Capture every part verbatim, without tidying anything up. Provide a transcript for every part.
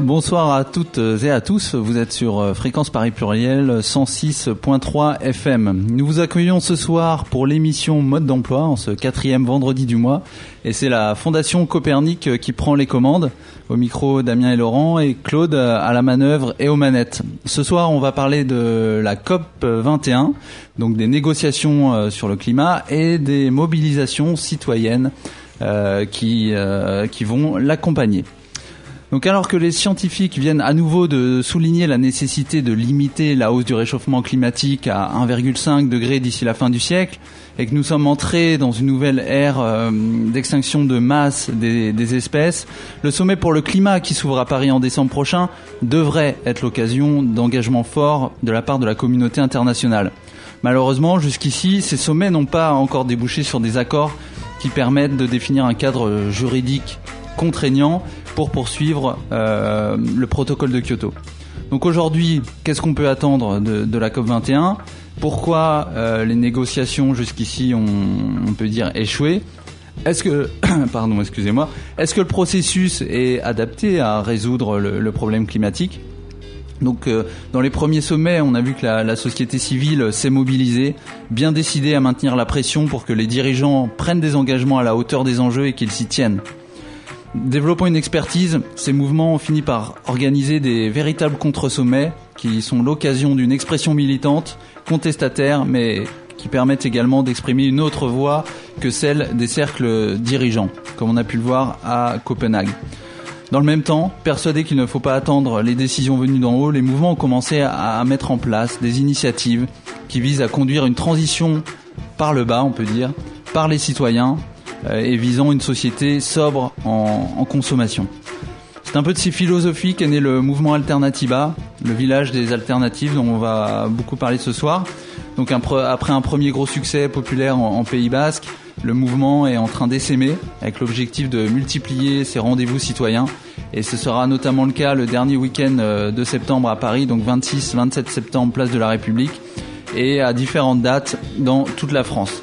bonsoir à toutes et à tous. Vous êtes sur Fréquence Paris Pluriel cent six point trois F M. Nous vous accueillons ce soir pour l'émission Mode d'emploi en ce quatrième vendredi du mois. Et c'est la Fondation Copernic qui prend les commandes. Au micro, Damien et Laurent et Claude à la manœuvre et aux manettes. Ce soir, on va parler de la C O P vingt et un, donc des négociations sur le climat et des mobilisations citoyennes euh, qui, euh, qui vont l'accompagner. Donc alors que les scientifiques viennent à nouveau de souligner la nécessité de limiter la hausse du réchauffement climatique à un virgule cinq degré d'ici la fin du siècle et que nous sommes entrés dans une nouvelle ère euh, d'extinction de masse des, des espèces, le sommet pour le climat qui s'ouvre à Paris en décembre prochain devrait être l'occasion d'engagements forts de la part de la communauté internationale. Malheureusement, jusqu'ici, ces sommets n'ont pas encore débouché sur des accords qui permettent de définir un cadre juridique contraignant pour poursuivre euh, le protocole de Kyoto. Donc aujourd'hui, qu'est-ce qu'on peut attendre de, de la C O P vingt et un ? Pourquoi euh, les négociations jusqu'ici ont, on peut dire, échoué ? Est-ce que, pardon, excusez-moi, est-ce que le processus est adapté à résoudre le, le problème climatique ? Donc, euh, dans les premiers sommets, on a vu que la, la société civile s'est mobilisée, bien décidée à maintenir la pression pour que les dirigeants prennent des engagements à la hauteur des enjeux et qu'ils s'y tiennent. Développant une expertise, ces mouvements ont fini par organiser des véritables contre-sommets qui sont l'occasion d'une expression militante, contestataire, mais qui permettent également d'exprimer une autre voix que celle des cercles dirigeants, comme on a pu le voir à Copenhague. Dans le même temps, persuadés qu'il ne faut pas attendre les décisions venues d'en haut, les mouvements ont commencé à mettre en place des initiatives qui visent à conduire une transition par le bas, on peut dire, par les citoyens, et visant une société sobre en, en consommation. C'est un peu de ces philosophies qu'est né le mouvement Alternatiba, le village des alternatives dont on va beaucoup parler ce soir. Donc un pre, après un premier gros succès populaire en, en Pays Basque, le mouvement est en train d'essaimer avec l'objectif de multiplier ses rendez-vous citoyens. Et ce sera notamment le cas le dernier week-end de septembre à Paris, donc vingt-six vingt-sept septembre, place de la République, et à différentes dates dans toute la France.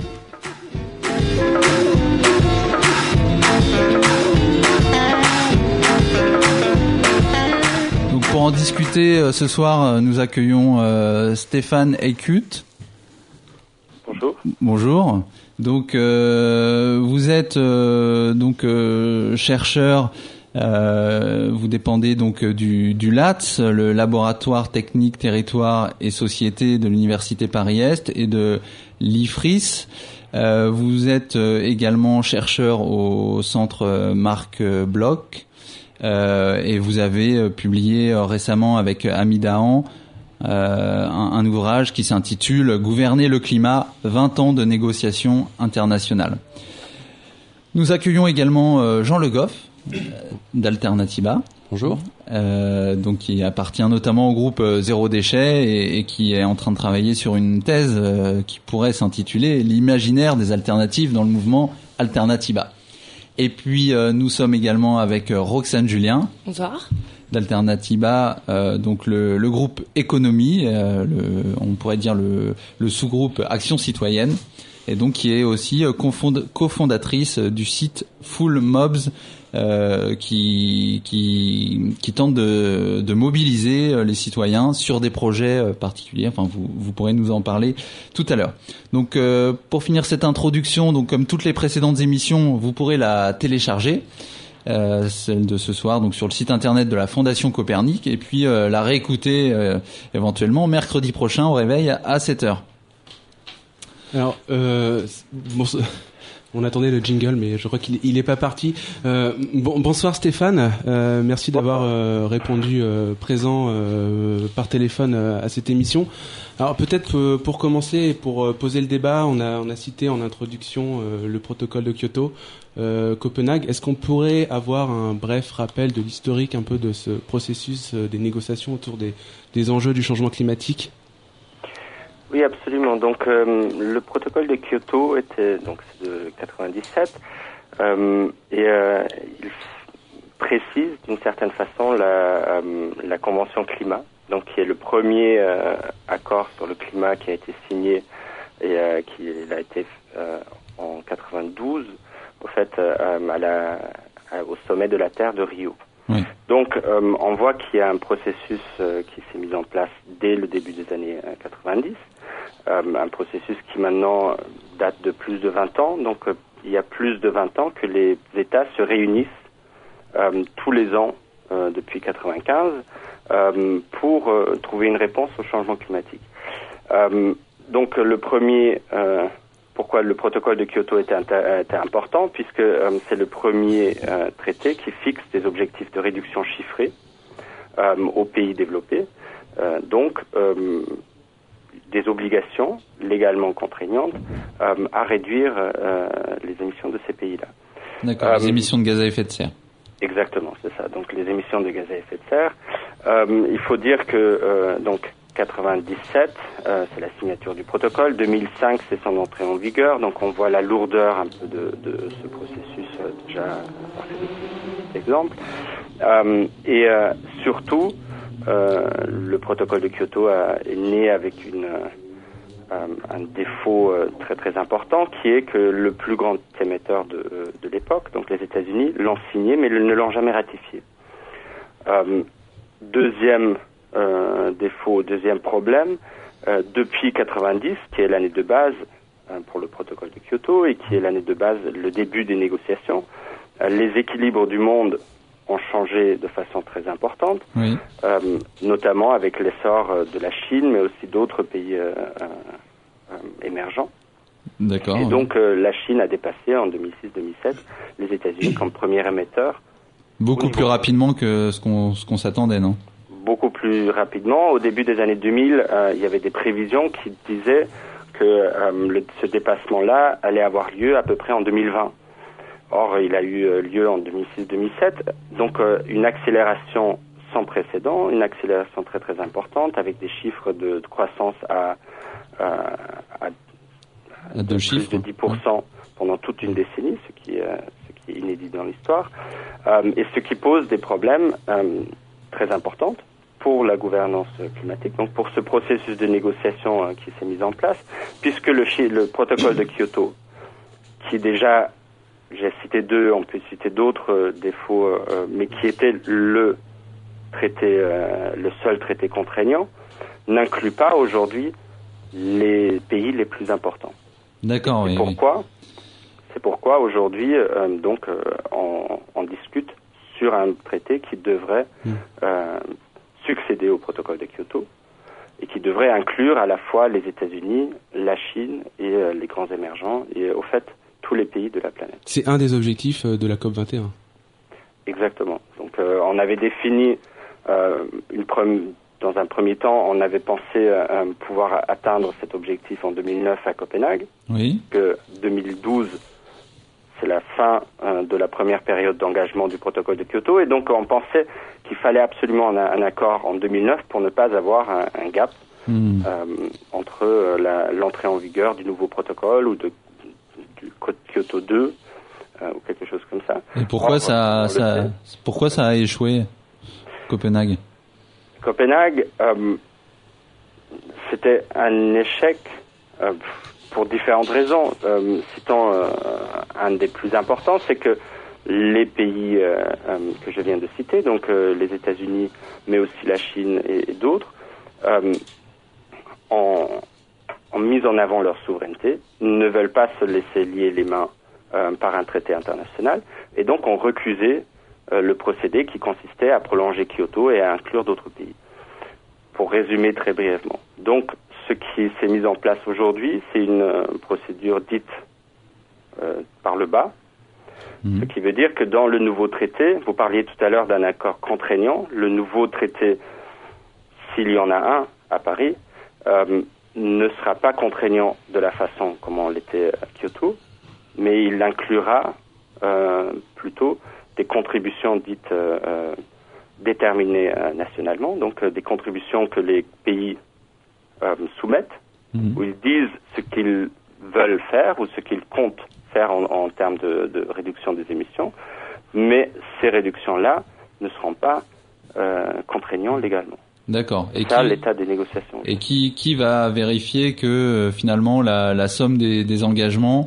Pour en discuter ce soir, nous accueillons euh, Stéphane Eckut. Bonjour. Bonjour. Donc euh, vous êtes euh, donc euh, chercheur. Euh, vous dépendez donc du, du L A T S, le laboratoire technique territoire et société de l'université Paris-Est, et de l'I F R I S. Euh, vous êtes également chercheur au centre Marc Bloch. Euh, et vous avez euh, publié euh, récemment avec Ami Dahan euh, un, un ouvrage qui s'intitule « Gouverner le climat, vingt ans de négociations internationales ». Nous accueillons également euh, Jean Le Goff euh, d'Alternatiba. Bonjour. Euh, donc qui appartient notamment au groupe euh, Zéro Déchet et, et qui est en train de travailler sur une thèse euh, qui pourrait s'intituler « L'imaginaire des alternatives dans le mouvement Alternatiba ». Et puis euh, nous sommes également avec euh, Roxane Julien. Bonsoir. D'Alternatiba, euh, donc le, le groupe Économie, euh, le, on pourrait dire le, le sous-groupe Action Citoyenne, et donc qui est aussi euh, confond- cofondatrice du site Full Mobs, euh, qui, qui, qui tente de, de mobiliser les citoyens sur des projets particuliers. Enfin, vous, vous pourrez nous en parler tout à l'heure. Donc, euh, pour finir cette introduction, donc comme toutes les précédentes émissions, vous pourrez la télécharger, euh, celle de ce soir, donc sur le site internet de la Fondation Copernic, et puis euh, la réécouter euh, éventuellement mercredi prochain au réveil à sept heures. Alors, euh, bon, on attendait le jingle, mais je crois qu'il il est pas parti. Euh, bon, bonsoir Stéphane, euh, merci d'avoir euh, répondu euh, présent euh, par téléphone euh, à cette émission. Alors peut-être euh, pour commencer, pour euh, poser le débat, on a, on a cité en introduction euh, le protocole de Kyoto, euh, Copenhague. Est-ce qu'on pourrait avoir un bref rappel de l'historique un peu de ce processus euh, des négociations autour des, des enjeux du changement climatique ? Oui, absolument. Donc, euh, le protocole de Kyoto était donc c'est de quatre-vingt-dix-sept euh, et euh, il précise d'une certaine façon la, euh, la convention climat, donc qui est le premier euh, accord sur le climat qui a été signé et euh, qui a été euh, en quatre-vingt-douze, au fait, euh, à la, à, au sommet de la Terre de Rio. Oui. Donc, euh, on voit qu'il y a un processus euh, qui s'est mis en place dès le début des années euh, quatre-vingt-dix, euh, un processus qui maintenant date de plus de vingt ans. Donc, euh, il y a plus de vingt ans que les États se réunissent euh, tous les ans euh, depuis quatre-vingt-quinze euh, pour euh, trouver une réponse au changement climatique. Euh, donc, le premier... Euh, Pourquoi le protocole de Kyoto était, était important, puisque euh, c'est le premier euh, traité qui fixe des objectifs de réduction chiffrés euh, aux pays développés, euh, donc euh, des obligations légalement contraignantes euh, à réduire euh, les émissions de ces pays-là. D'accord, euh, les émissions de gaz à effet de serre. Exactement, c'est ça. Donc les émissions de gaz à effet de serre. Euh, il faut dire que euh, donc quatre-vingt-dix-sept, euh, c'est la signature du protocole. deux mille cinq, c'est son entrée en vigueur. Donc on voit la lourdeur un peu de, de ce processus euh, déjà par cet exemple. Euh, et euh, surtout, euh, le protocole de Kyoto a, est né avec une, euh, un défaut euh, très très important, qui est que le plus grand émetteur de, de l'époque, donc les États-Unis, l'ont signé, mais ne l'ont jamais ratifié. Euh, deuxième Euh, défaut, deuxième problème, euh, depuis quatre-vingt-dix, qui est l'année de base euh, pour le protocole de Kyoto et qui est l'année de base, le début des négociations, euh, les équilibres du monde ont changé de façon très importante, oui. euh, notamment avec l'essor euh, de la Chine, mais aussi d'autres pays euh, euh, émergents. D'accord. Et donc euh, la Chine a dépassé en deux mille six deux mille sept les États-Unis comme premier émetteur. Beaucoup plus rapidement que ce qu'on, ce qu'on s'attendait, non ? Beaucoup plus rapidement. Au début des années deux mille, euh, il y avait des prévisions qui disaient que euh, le, ce dépassement-là allait avoir lieu à peu près en deux mille vingt. Or, il a eu lieu en deux mille six deux mille sept, donc euh, une accélération sans précédent, une accélération très très importante, avec des chiffres de, de croissance à, à, à, à deux de chiffres. plus de dix pour cent pendant toute une décennie, ce qui, euh, ce qui est inédit dans l'histoire, euh, et ce qui pose des problèmes euh, très importants pour la gouvernance climatique, donc pour ce processus de négociation euh, qui s'est mis en place, puisque le, le protocole de Kyoto, qui déjà, j'ai cité deux, on peut citer d'autres euh, défauts, euh, mais qui était le traité, euh, le seul traité contraignant, n'inclut pas aujourd'hui les pays les plus importants. D'accord, oui. Pourquoi oui. C'est pourquoi aujourd'hui, euh, donc, euh, on, on discute sur un traité qui devrait mmh. euh, succéder au protocole de Kyoto et qui devrait inclure à la fois les États-Unis, la Chine et euh, les grands émergents et au fait tous les pays de la planète. C'est un des objectifs de la COP vingt et un. Exactement. Donc euh, on avait défini euh, une pre- dans un premier temps, on avait pensé euh, pouvoir atteindre cet objectif en deux mille neuf à Copenhague. Oui. Que deux mille douze, c'est la fin euh, de la première période d'engagement du protocole de Kyoto, et donc on pensait qu'il fallait absolument un, un accord en deux mille neuf pour ne pas avoir un, un gap mmh. euh, entre euh, la, l'entrée en vigueur du nouveau protocole ou de, du Kyoto deux euh, ou quelque chose comme ça. Et pourquoi, Or, ça, ça, pourquoi ça a échoué, Copenhague ? Copenhague, euh, c'était un échec euh, pour différentes raisons. Euh, citant euh, un des plus importants, c'est que les pays euh, euh, que je viens de citer, donc euh, les États-Unis, mais aussi la Chine et, et d'autres, euh, ont, ont mis en avant leur souveraineté, ne veulent pas se laisser lier les mains euh, par un traité international, et donc ont recusé euh, le procédé qui consistait à prolonger Kyoto et à inclure d'autres pays. Pour résumer très brièvement. Donc, ce qui s'est mis en place aujourd'hui, c'est une euh, procédure dite euh, par le bas, mmh. ce qui veut dire que dans le nouveau traité, vous parliez tout à l'heure d'un accord contraignant, le nouveau traité, s'il y en a un à Paris, euh, ne sera pas contraignant de la façon comment l'était à Kyoto, mais il inclura euh, plutôt des contributions dites euh, euh, déterminées euh, nationalement, donc euh, des contributions que les pays euh, soumettent, mmh. où ils disent ce qu'ils veulent faire ou ce qu'ils comptent faire en, en termes de, de réduction des émissions, mais ces réductions-là ne seront pas euh, contraignantes légalement. D'accord. Et ça, qui, l'état des négociations. Et qui, qui va vérifier que euh, finalement la, la somme des, des engagements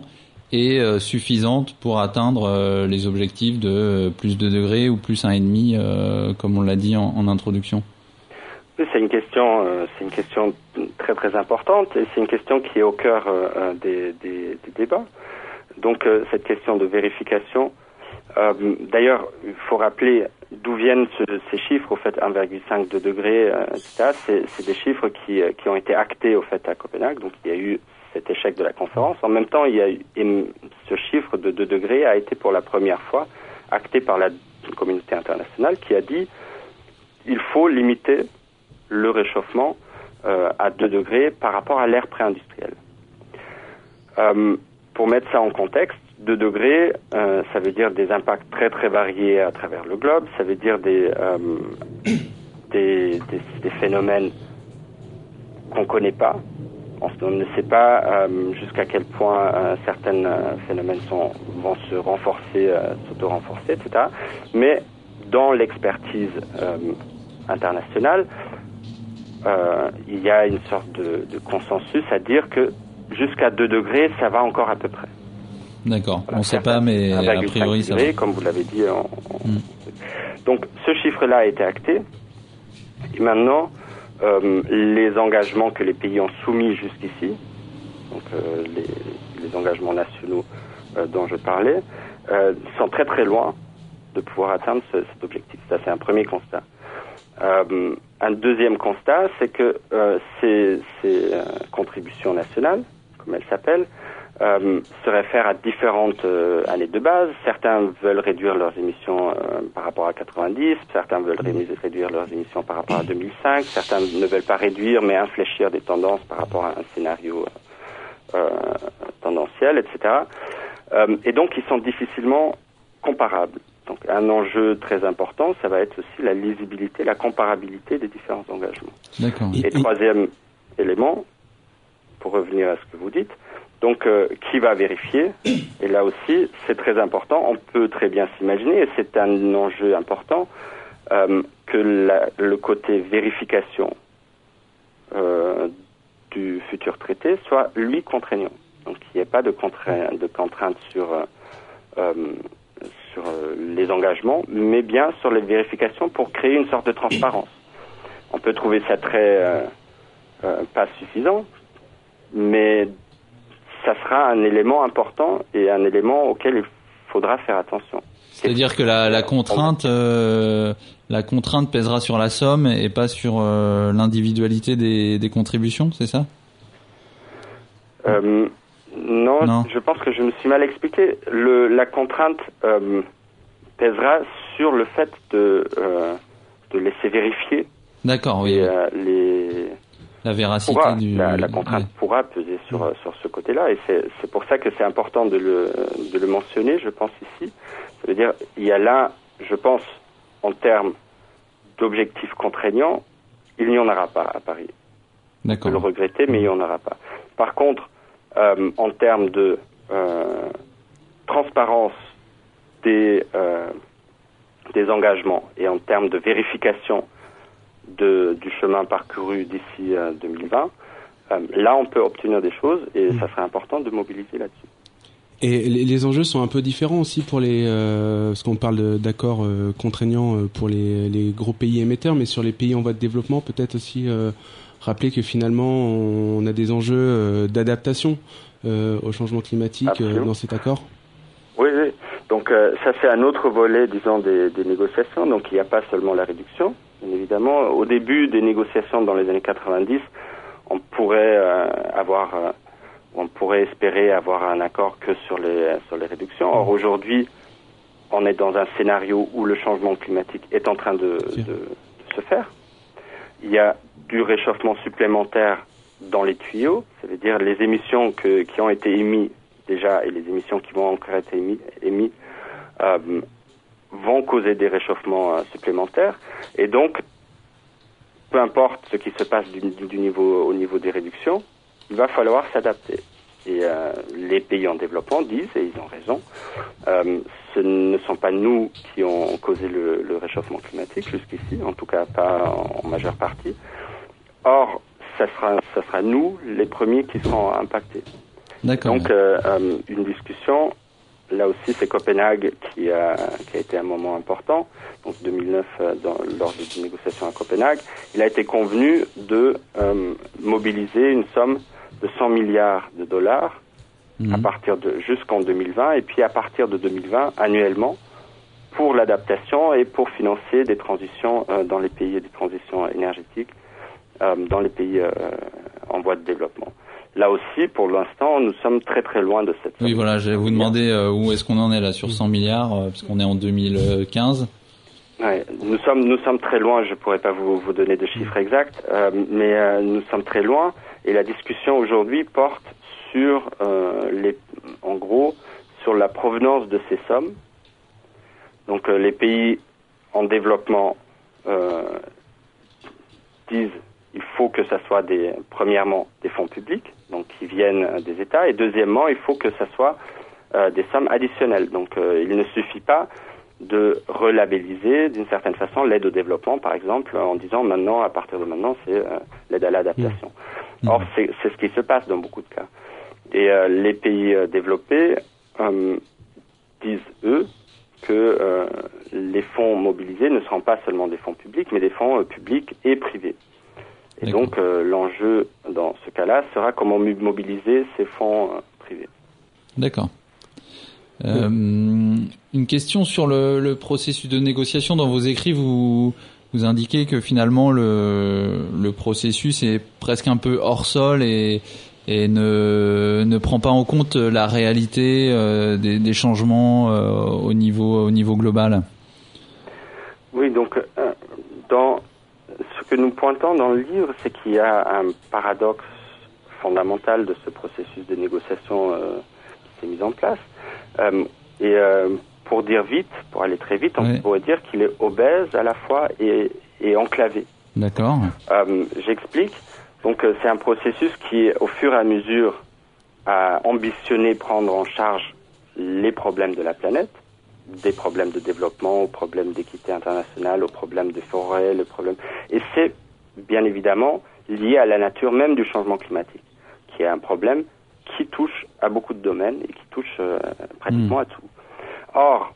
est euh, suffisante pour atteindre euh, les objectifs de euh, plus deux degrés ou plus un virgule cinq, euh, comme on l'a dit en, en introduction? Oui, c'est une question, euh, c'est une question très très importante et c'est une question qui est au cœur euh, des, des, des débats. Donc euh, cette question de vérification. Euh, d'ailleurs, il faut rappeler d'où viennent ce, ces chiffres. Au fait, un virgule cinq, deux degrés, euh, et cetera. C'est, c'est des chiffres qui, qui ont été actés au fait à Copenhague. Donc il y a eu cet échec de la conférence. En même temps, il y a eu, ce chiffre de deux degrés a été pour la première fois acté par la communauté internationale qui a dit il faut limiter le réchauffement euh, à deux degrés par rapport à l'ère pré-industrielle. Euh, pour mettre ça en contexte, deux degrés, euh, ça veut dire des impacts très très variés à travers le globe, ça veut dire des, euh, des, des, des phénomènes qu'on ne connaît pas. On ne sait pas euh, jusqu'à quel point euh, certains euh, phénomènes sont, vont se renforcer, euh, s'auto-renforcer, et cetera. Mais dans l'expertise euh, internationale, euh, il y a une sorte de, de consensus à dire que jusqu'à deux degrés, ça va encore à peu près. D'accord, voilà, on ne sait pas, mais a priori ça degrés, va. Comme vous l'avez dit. En, en... Mm. Donc ce chiffre-là a été acté. Et maintenant, euh, les engagements que les pays ont soumis jusqu'ici, donc euh, les, les engagements nationaux euh, dont je parlais, euh, sont très très loin de pouvoir atteindre ce, cet objectif. Ça, c'est un premier constat. Euh, un deuxième constat, c'est que euh, ces, ces euh, contributions nationales, comme elles s'appellent, euh, se réfèrent à différentes euh, années de base. Certains veulent réduire leurs émissions euh, par rapport à quatre-vingt-dix, certains veulent ré- réduire leurs émissions par rapport à deux mille cinq, certains ne veulent pas réduire mais infléchir des tendances par rapport à un scénario euh, tendanciel, et cetera. Euh, et donc, ils sont difficilement comparables. Donc, un enjeu très important, ça va être aussi la lisibilité, la comparabilité des différents engagements. D'accord. Et, et troisième élément, pour revenir à ce que vous dites, donc euh, qui va vérifier? Et là aussi, c'est très important. On peut très bien s'imaginer, et c'est un enjeu important, euh, que la, le côté vérification euh, du futur traité soit, lui, contraignant. Donc, qu'il n'y ait pas de, contrain- de contraintes sur... Euh, sur les engagements, mais bien sur les vérifications pour créer une sorte de transparence. On peut trouver ça très euh, euh, pas suffisant, mais ça sera un élément important et un élément auquel il faudra faire attention. C'est-à-dire que la, la contrainte, euh, la contrainte pèsera sur la somme et pas sur euh, l'individualité des, des contributions, c'est ça? euh, Non, non, je pense que je me suis mal expliqué. Le, la contrainte euh, pèsera sur le fait de, euh, de laisser vérifier. D'accord, oui. Et, euh, les... La véracité pourra, du... La, la contrainte oui. pourra peser sur, oui. sur ce côté-là. Et c'est, c'est pour ça que c'est important de le, de le mentionner, je pense, ici. Ça veut dire, il y a là, je pense, en termes d'objectifs contraignants, il n'y en aura pas à Paris. D'accord. On peut le regretter, mais il n'y en aura pas. Par contre, Euh, en termes de euh, transparence des, euh, des engagements et en termes de vérification de, du chemin parcouru d'ici euh, deux mille vingt, euh, là on peut obtenir des choses et mmh. ça serait important de mobiliser là-dessus. Et les, les enjeux sont un peu différents aussi pour les, euh, parce qu'on parle de, d'accords euh, contraignants pour les, les gros pays émetteurs, mais sur les pays en voie de développement, peut-être aussi euh, rappeler que finalement on a des enjeux euh, d'adaptation euh, au changement climatique euh, dans cet accord. Oui, oui. Donc euh, ça c'est un autre volet, disons, des, des négociations. Donc il n'y a pas seulement la réduction, bien évidemment. Au début des négociations dans les années quatre-vingt-dix, on pourrait euh, avoir, euh, on pourrait espérer avoir un accord que sur les sur les réductions. Or aujourd'hui, on est dans un scénario où le changement climatique est en train de, de, de se faire. Il y a du réchauffement supplémentaire dans les tuyaux, ça veut dire les émissions que, qui ont été émises déjà et les émissions qui vont encore être émises, émises euh, vont causer des réchauffements euh, supplémentaires. Et donc, peu importe ce qui se passe du, du niveau, au niveau des réductions, il va falloir s'adapter. Et euh, les pays en développement disent, et ils ont raison, euh, ce ne sont pas nous qui ont causé le, le réchauffement climatique jusqu'ici, en tout cas pas en, en majeure partie. Or, ça sera, ça sera nous les premiers qui seront impactés. D'accord. Donc, euh, euh, une discussion, là aussi, c'est Copenhague qui a, qui a été un moment important. Donc, deux mille neuf, euh, dans, lors des négociations à Copenhague, il a été convenu de euh, mobiliser une somme de cent milliards de dollars mmh. à partir de jusqu'en deux mille vingt, et puis à partir de deux mille vingt, annuellement, pour l'adaptation et pour financer des transitions euh, dans les pays, des transitions énergétiques euh, dans les pays euh, en voie de développement. Là aussi, pour l'instant, nous sommes très très loin de cette somme. Oui, voilà, je vais vous demander euh, où est-ce qu'on en est là sur cent milliards, euh, parce qu'on est en deux mille quinze. Ouais, nous sommes nous sommes très loin. Je pourrais pas vous vous donner de chiffres exacts, euh, mais euh, nous sommes très loin. Et la discussion aujourd'hui porte sur euh, les, en gros, sur la provenance de ces sommes. Donc euh, les pays en développement euh, disent il faut que ça soit des premièrement des fonds publics, donc qui viennent des États, et deuxièmement il faut que ça soit euh, des sommes additionnelles. Donc euh, il ne suffit pas de relabelliser d'une certaine façon l'aide au développement, par exemple, en disant maintenant, à partir de maintenant, c'est euh, l'aide à l'adaptation. Mmh. Or, c'est, c'est ce qui se passe dans beaucoup de cas. Et euh, les pays euh, développés euh, disent, eux, que euh, les fonds mobilisés ne seront pas seulement des fonds publics, mais des fonds euh, publics et privés. Et D'accord. donc, euh, l'enjeu dans ce cas-là sera comment mobiliser ces fonds euh, privés. D'accord. Euh, une question sur le, le processus de négociation. Dans vos écrits, vous, vous indiquez que finalement le, le processus est presque un peu hors sol et, et ne, ne prend pas en compte la réalité euh, des, des changements euh, au niveau, au niveau global. Oui, donc euh, dans ce que nous pointons dans le livre, c'est qu'il y a un paradoxe fondamental de ce processus de négociation euh, qui s'est mis en place. Euh, et euh, pour dire vite, pour aller très vite, on oui. pourrait dire qu'il est obèse à la fois et, et enclavé. D'accord. Euh, j'explique. Donc euh, c'est un processus qui, au fur et à mesure, a ambitionné prendre en charge les problèmes de la planète, des problèmes de développement, aux problèmes d'équité internationale, aux problèmes des forêts, le problème. Et c'est bien évidemment lié à la nature même du changement climatique, qui est un problème qui touche à beaucoup de domaines et qui touche euh, pratiquement mmh. à tout. Or,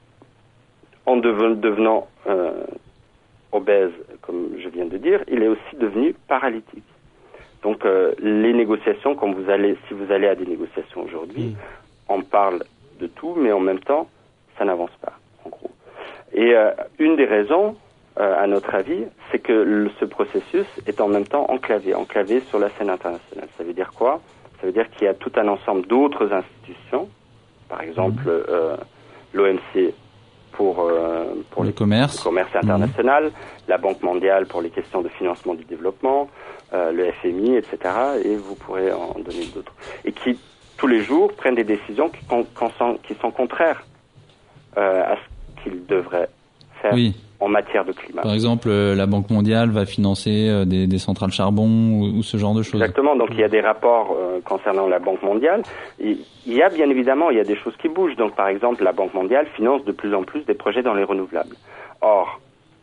en deven, devenant euh, obèse, comme je viens de dire, il est aussi devenu paralytique. Donc, euh, les négociations, quand vous allez, si vous allez à des négociations aujourd'hui, mmh. on parle de tout, mais en même temps, ça n'avance pas, en gros. Et euh, une des raisons, euh, à notre avis, c'est que le, ce processus est en même temps enclavé, enclavé sur la scène internationale. Ça veut dire quoi ? Ça veut dire qu'il y a tout un ensemble d'autres institutions, par exemple mmh. euh, l'O M C pour, euh, pour le, commerce. le commerce international, mmh. la Banque mondiale pour les questions de financement du développement, euh, le F M I, et cetera. Et vous pourrez en donner d'autres. Et qui, tous les jours, prennent des décisions qui, qui sont contraires euh, à ce qu'ils devraient faire. Oui. En matière de climat. Par exemple, la Banque mondiale va financer des, des centrales charbon ou, ou ce genre de choses. Exactement. Donc il y a des rapports euh, concernant la Banque mondiale. Et il y a bien évidemment, il y a des choses qui bougent. Donc par exemple, la Banque mondiale finance de plus en plus des projets dans les renouvelables. Or,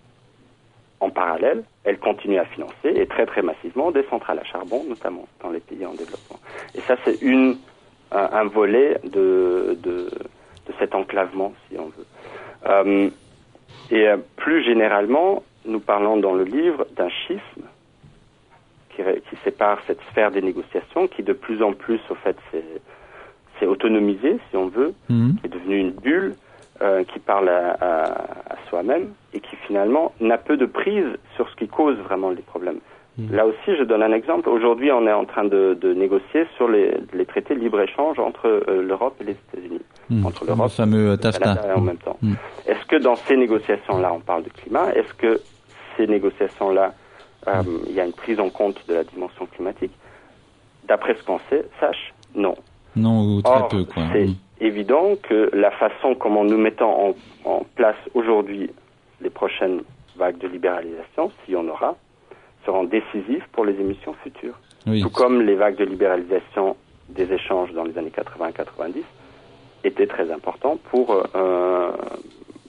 en parallèle, elle continue à financer et très très massivement des centrales à charbon, notamment dans les pays en développement. Et ça, c'est une un, un volet de, de de cet enclavement, si on veut. Euh, Et euh, plus généralement, nous parlons dans le livre d'un schisme qui, qui sépare cette sphère des négociations, qui de plus en plus, au fait, s'est, s'est autonomisé, si on veut, mmh. qui est devenue une bulle, euh, qui parle à, à, à soi-même, et qui finalement n'a peu de prise sur ce qui cause vraiment les problèmes. Mmh. Là aussi, je donne un exemple. Aujourd'hui, on est en train de, de négocier sur les, les traités de libre-échange entre euh, l'Europe et les États-Unis. Mmh. Entre l'Europe le fameux et le Canada en même temps. Mmh. Est-ce que dans ces négociations-là, on parle de climat ? Est-ce que ces négociations-là, euh, mmh. il y a une prise en compte de la dimension climatique ? D'après ce qu'on sait, sache, non. Non, ou très Or, peu, quoi. C'est mmh. évident que la façon comment nous mettons en, en place aujourd'hui les prochaines vagues de libéralisation, s'il y en aura, seront décisives pour les émissions futures. Oui. Tout comme les vagues de libéralisation des échanges dans les années quatre-vingts quatre-vingt-dix étaient très importants pour, euh,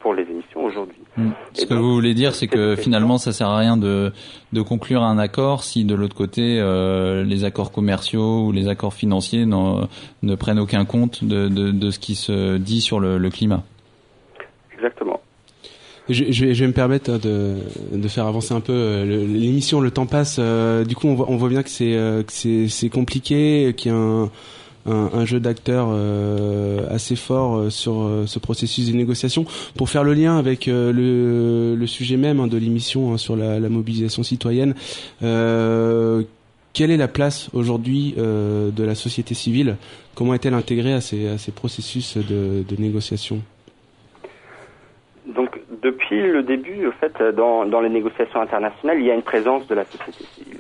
pour les émissions aujourd'hui. Mmh. Ce et que donc, vous voulez dire, c'est que finalement, ça sert à rien de, de conclure un accord si de l'autre côté, euh, les accords commerciaux ou les accords financiers ne prennent aucun compte de, de, de ce qui se dit sur le, le climat. Exactement. Je, je, vais, je vais me permettre de, de faire avancer un peu l'émission. Le temps passe. Du coup, on voit, on voit bien que c'est, que c'est, c'est compliqué, qu'il y a un, un, un jeu d'acteurs euh, assez fort sur ce processus de négociation. Pour faire le lien avec le, le sujet même hein, de l'émission hein, sur la, la mobilisation citoyenne, euh, quelle est la place aujourd'hui euh, de la société civile? Comment est-elle intégrée à ces, à ces processus de, de négociation? Donc, depuis le début, au fait, dans, dans les négociations internationales, il y a une présence de la société civile.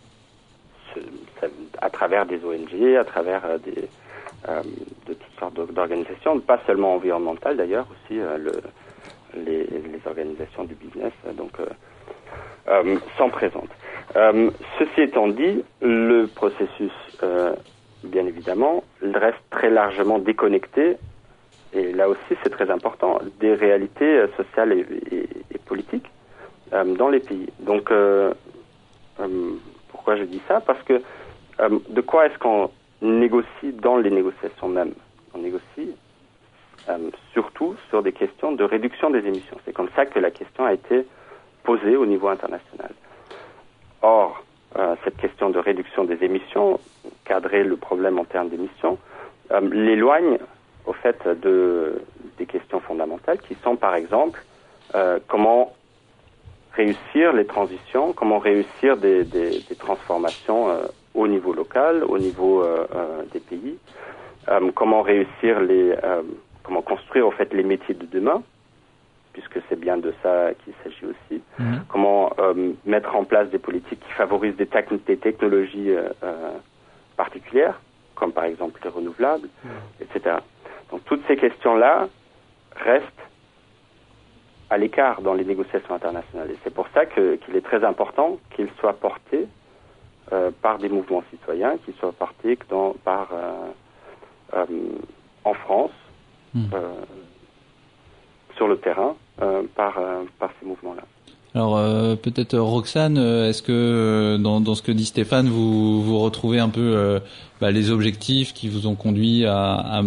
À travers des O N G, à travers des, euh, de toutes sortes d'organisations, pas seulement environnementales d'ailleurs, aussi euh, le, les, les organisations du business, donc euh, euh, sont présentes. Euh, ceci étant dit, le processus, euh, bien évidemment, reste très largement déconnecté. Et là aussi, c'est très important, des réalités euh, sociales et, et, et politiques euh, dans les pays. Donc, euh, euh, pourquoi je dis ça? Parce que euh, de quoi est-ce qu'on négocie dans les négociations mêmes? On négocie euh, surtout sur des questions de réduction des émissions. C'est comme ça que la question a été posée au niveau international. Or, euh, cette question de réduction des émissions, cadrer le problème en termes d'émissions, euh, l'éloigne au fait de des questions fondamentales qui sont par exemple euh, comment réussir les transitions, comment réussir des, des, des transformations euh, au niveau local, au niveau euh, euh, des pays, euh, comment réussir les euh, comment construire au fait les métiers de demain, puisque c'est bien de ça qu'il s'agit aussi, mmh. comment euh, mettre en place des politiques qui favorisent des, tec- des technologies euh, euh, particulières, comme par exemple les renouvelables, mmh. et cetera. Donc toutes ces questions-là restent à l'écart dans les négociations internationales. Et c'est pour ça que, qu'il est très important qu'ils soient portés euh, par des mouvements citoyens, qu'ils soient portés dans, par, euh, euh, en France, mmh. euh, sur le terrain, euh, par, euh, par ces mouvements-là. Alors euh, peut-être Roxane, est-ce que euh, dans, dans ce que dit Stéphane, vous vous retrouvez un peu euh, bah, les objectifs qui vous ont conduit à, à,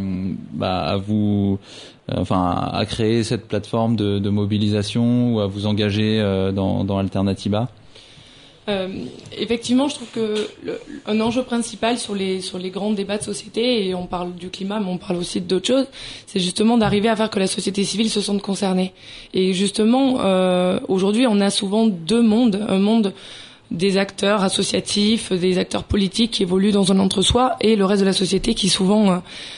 bah, à vous, euh, enfin à créer cette plateforme de, de mobilisation ou à vous engager euh, dans, dans Alternatiba? Euh, effectivement, je trouve que le, un enjeu principal sur les sur les grands débats de société, et on parle du climat, mais on parle aussi d'autres choses, c'est justement d'arriver à faire que la société civile se sente concernée. Et justement, euh, aujourd'hui, on a souvent deux mondes, un monde des acteurs associatifs, des acteurs politiques qui évoluent dans un entre-soi, et le reste de la société qui souvent euh,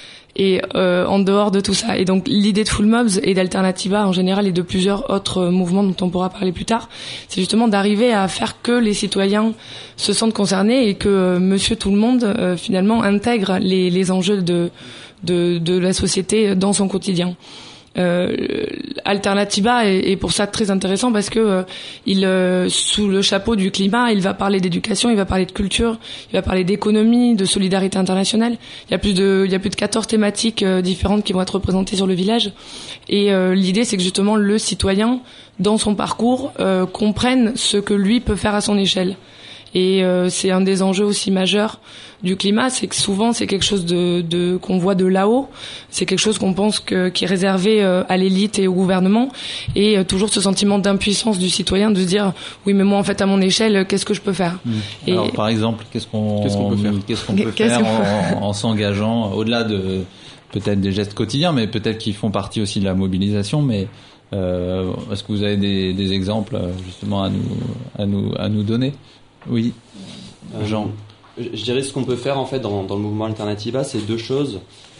et euh, en dehors de tout ça. Et donc l'idée de Full Mobs et d'Alternatiba en général et de plusieurs autres mouvements dont on pourra parler plus tard, c'est justement d'arriver à faire que les citoyens se sentent concernés et que euh, Monsieur Tout le Monde euh, finalement intègre les, les enjeux de, de, de la société dans son quotidien. Euh, Alternatiba est, est pour ça très intéressant parce que euh, il euh, sous le chapeau du climat, il va parler d'éducation, il va parler de culture, il va parler d'économie, de solidarité internationale. Il y a plus de il y a plus de quatorze thématiques euh, différentes qui vont être représentées sur le village. Et euh, l'idée, c'est que justement le citoyen, dans son parcours, euh, comprenne ce que lui peut faire à son échelle. Et euh, c'est un des enjeux aussi majeurs du climat, c'est que souvent c'est quelque chose de, de qu'on voit de là-haut, c'est quelque chose qu'on pense que, qui est réservé euh, à l'élite et au gouvernement, et euh, toujours ce sentiment d'impuissance du citoyen de se dire oui mais moi en fait à mon échelle qu'est-ce que je peux faire. Mmh. Et alors par exemple qu'est-ce qu'on qu'est-ce qu'on peut faire, qu'est-ce qu'on peut qu'est-ce faire en, en s'engageant au-delà de peut-être des gestes quotidiens, mais peut-être qu'ils font partie aussi de la mobilisation, mais euh, est-ce que vous avez des, des exemples justement à nous à nous à nous donner? Oui, Jean. Euh, je dirais ce qu'on peut faire en fait dans, dans le mouvement Alternatiba, c'est deux choses.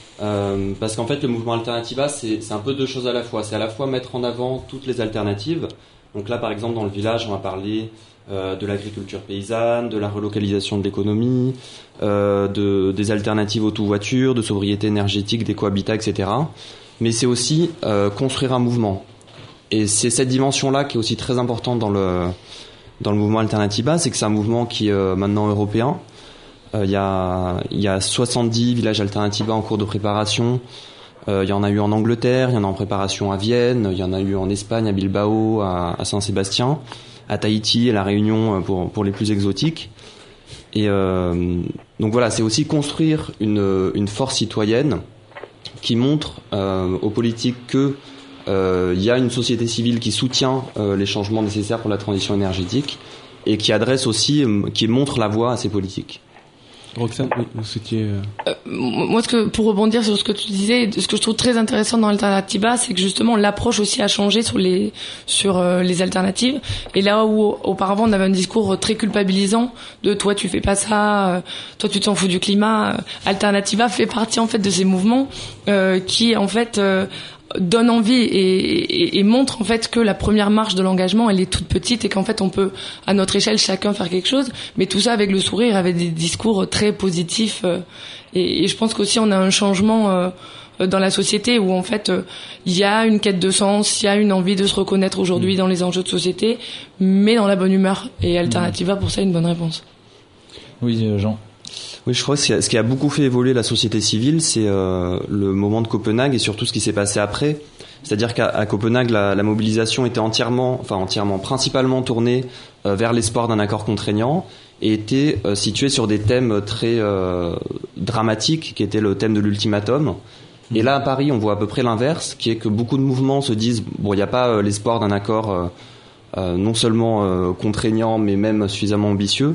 Euh, parce qu'en fait, le mouvement Alternatiba, c'est, c'est un peu deux choses à la fois. C'est à la fois mettre en avant toutes les alternatives. Donc là, par exemple, dans le village, on va parler euh, de l'agriculture paysanne, de la relocalisation de l'économie, euh, de, des alternatives aux tout-voitures, de sobriété énergétique, d'écohabitat, et cetera. Mais c'est aussi euh, construire un mouvement. Et c'est cette dimension-là qui est aussi très importante dans le... dans le mouvement Alternatiba, c'est que c'est un mouvement qui est euh, maintenant européen. Il euh, y a il y a soixante-dix villages Alternatiba en cours de préparation. Euh, il y en a eu en Angleterre, il y en a en préparation à Vienne, il y en a eu en Espagne, à Bilbao, à, à Saint-Sébastien, à Tahiti, à La Réunion pour, pour les plus exotiques. Et euh, donc voilà, c'est aussi construire une, une force citoyenne qui montre euh, aux politiques que euh, il y a une société civile qui soutient euh, les changements nécessaires pour la transition énergétique et qui adresse aussi, qui montre la voie à ces politiques. Roxane, vous souhaitiez... Euh... Euh, moi, ce que, pour rebondir sur ce que tu disais, ce que je trouve très intéressant dans Alternativa, c'est que justement l'approche aussi a changé sur les sur euh, les alternatives. Et là où auparavant on avait un discours très culpabilisant de toi tu fais pas ça, euh, toi tu t'en fous du climat. Euh, Alternativa fait partie en fait de ces mouvements euh, qui en fait euh, donne envie et, et, et montre en fait que la première marche de l'engagement elle est toute petite et qu'en fait on peut à notre échelle chacun faire quelque chose, mais tout ça avec le sourire, avec des discours très positifs euh, et, et je pense qu'aussi on a un changement euh, dans la société où en fait il euh, y a une quête de sens, il y a une envie de se reconnaître aujourd'hui dans les enjeux de société, mais dans la bonne humeur, et Alternativa pour ça est une bonne réponse. Oui, Jean. Oui, je crois que ce qui a beaucoup fait évoluer la société civile, c'est euh, le moment de Copenhague et surtout ce qui s'est passé après. C'est-à-dire qu'à à Copenhague, la, la mobilisation était entièrement, enfin entièrement, principalement tournée euh, vers l'espoir d'un accord contraignant et était euh, située sur des thèmes très euh, dramatiques, qui étaient le thème de l'ultimatum. Et là, à Paris, on voit à peu près l'inverse, qui est que beaucoup de mouvements se disent bon, il n'y a pas euh, l'espoir d'un accord euh, euh, non seulement euh, contraignant, mais même suffisamment ambitieux.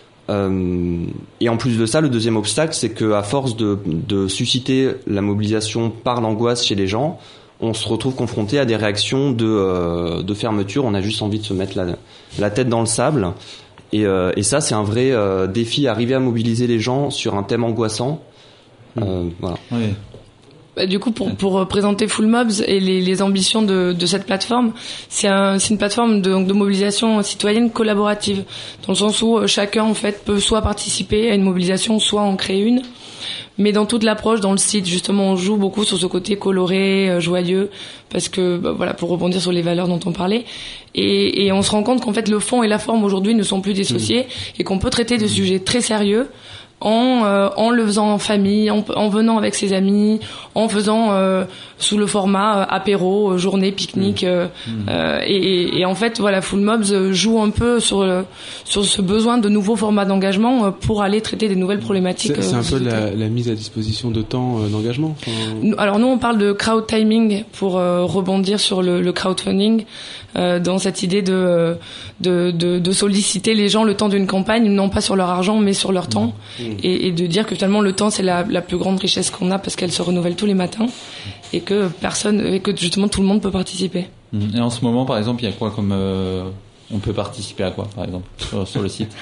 Euh, et en plus de ça, le deuxième obstacle, c'est qu'à force de, de susciter la mobilisation par l'angoisse chez les gens, on se retrouve confronté à des réactions de, euh, de fermeture. On a juste envie de se mettre la, la tête dans le sable. Et, euh, et ça, c'est un vrai euh, défi, arriver à mobiliser les gens sur un thème angoissant. Euh, mmh. Voilà. Oui. Bah, du coup, pour, pour présenter Full Mobs et les, les ambitions de, de cette plateforme, c'est, un, c'est une plateforme de, de mobilisation citoyenne collaborative, dans le sens où chacun en fait peut soit participer à une mobilisation, soit en créer une. Mais dans toute l'approche, dans le site, justement, on joue beaucoup sur ce côté coloré, euh, joyeux, parce que, bah, voilà, pour rebondir sur les valeurs dont on parlait. Et, et on se rend compte qu'en fait, le fond et la forme aujourd'hui ne sont plus dissociés, mmh. et qu'on peut traiter de sujets très sérieux en euh, en le faisant en famille, en, en venant avec ses amis, en faisant euh, sous le format euh, apéro, journée, pique-nique, euh, mmh. euh, et, et en fait voilà, Full Mobs joue un peu sur le, sur ce besoin de nouveaux formats d'engagement euh, pour aller traiter des nouvelles problématiques. C'est, c'est un euh, peu la, la mise à disposition de temps euh, d'engagement. Enfin... Alors nous on parle de crowd timing pour euh, rebondir sur le, le crowdfunding. Euh, dans cette idée de, de de de solliciter les gens le temps d'une campagne, non pas sur leur argent mais sur leur temps, mmh. et, et de dire que finalement le temps c'est la, la plus grande richesse qu'on a parce qu'elle se renouvelle tous les matins et que personne et que justement tout le monde peut participer. Mmh. Et en ce moment par exemple il y a quoi comme euh, on peut participer à quoi par exemple sur, sur le site?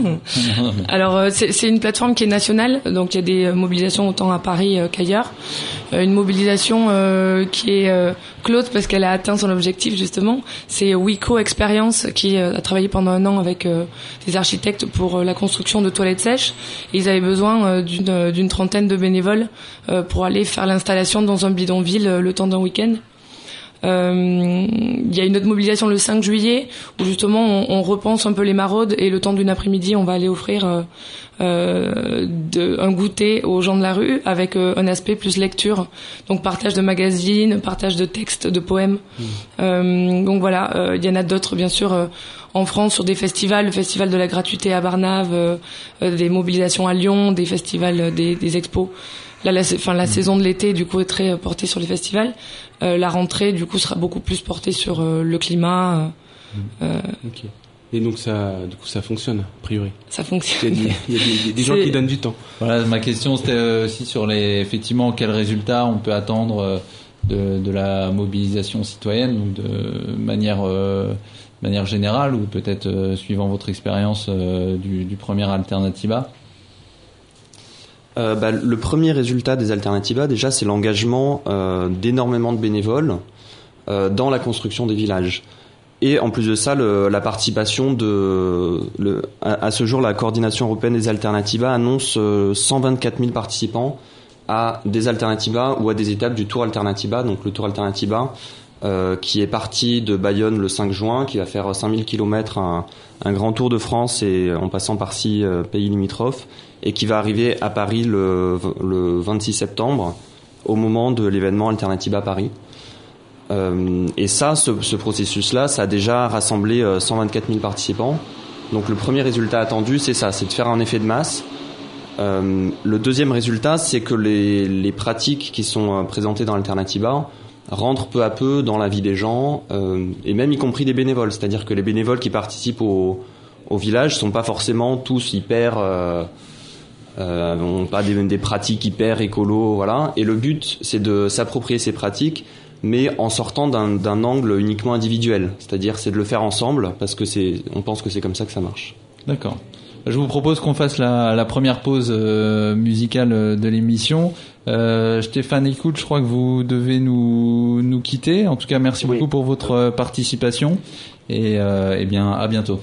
Alors euh, c'est, c'est une plateforme qui est nationale, donc il y a des mobilisations autant à Paris euh, qu'ailleurs. Euh, une mobilisation euh, qui est euh, close parce qu'elle a atteint son objectif justement. C'est Wico Experience qui euh, a travaillé pendant un an avec euh, des architectes pour euh, la construction de toilettes sèches. Et ils avaient besoin euh, d'une, euh, d'une trentaine de bénévoles euh, pour aller faire l'installation dans un bidonville euh, le temps d'un week-end. Il euh, y a une autre mobilisation le cinq juillet où justement on, on repense un peu les maraudes et le temps d'une après-midi on va aller offrir euh, euh, de, un goûter aux gens de la rue avec euh, un aspect plus lecture, donc partage de magazines, partage de textes, de poèmes. Mmh. Euh, donc voilà, il euh, y en a d'autres bien sûr euh, en France sur des festivals, le festival de la gratuité à Barnave, euh, euh, des mobilisations à Lyon, des festivals, euh, des, des expos. Là, la, enfin, la mmh. saison de l'été, du coup, est très portée sur les festivals. Euh, la rentrée, du coup, sera beaucoup plus portée sur euh, le climat. Euh, mmh. euh, okay. Et donc, ça, du coup, ça fonctionne, a priori. Ça fonctionne. Il y a, il y a des, des gens qui donnent du temps. Voilà, ma question, c'était aussi sur les, effectivement, quels résultats on peut attendre de, de la mobilisation citoyenne, donc de manière, euh, manière générale, ou peut-être euh, suivant votre expérience euh, du, du premier Alternativa. Euh, bah, le premier résultat des Alternativa, déjà, c'est l'engagement euh, d'énormément de bénévoles euh, dans la construction des villages. Et en plus de ça, le, la participation de... Le, à, à ce jour, la coordination européenne des Alternativa annonce euh, cent vingt-quatre mille participants à des Alternativa ou à des étapes du Tour Alternativa, donc le Tour Alternativa, euh, qui est parti de Bayonne le cinq juin, qui va faire cinq mille kilomètres, un, un grand tour de France et en passant par six euh, pays limitrophes, et qui va arriver à Paris le, le vingt-six septembre, au moment de l'événement Alternatiba Paris. Euh, et ça, ce, ce processus-là, ça a déjà rassemblé euh, cent vingt-quatre mille participants. Donc le premier résultat attendu, c'est ça, c'est de faire un effet de masse. Euh, le deuxième résultat, c'est que les, les pratiques qui sont euh, présentées dans Alternatiba rentrent peu à peu dans la vie des gens, euh, et même y compris des bénévoles. C'est-à-dire que les bénévoles qui participent au, au village sont pas forcément tous hyper... Euh, euh, ont pas des, des pratiques hyper écolo, voilà. Et le but, c'est de s'approprier ces pratiques, mais en sortant d'un, d'un angle uniquement individuel. C'est-à-dire, c'est de le faire ensemble, parce que c'est, on pense que c'est comme ça que ça marche. D'accord. Je vous propose qu'on fasse la, la première pause euh, musicale de l'émission. Euh, Stéphane Écoute, je crois que vous devez nous, nous quitter. En tout cas, merci oui. beaucoup pour votre participation. Et euh, eh bien, à bientôt.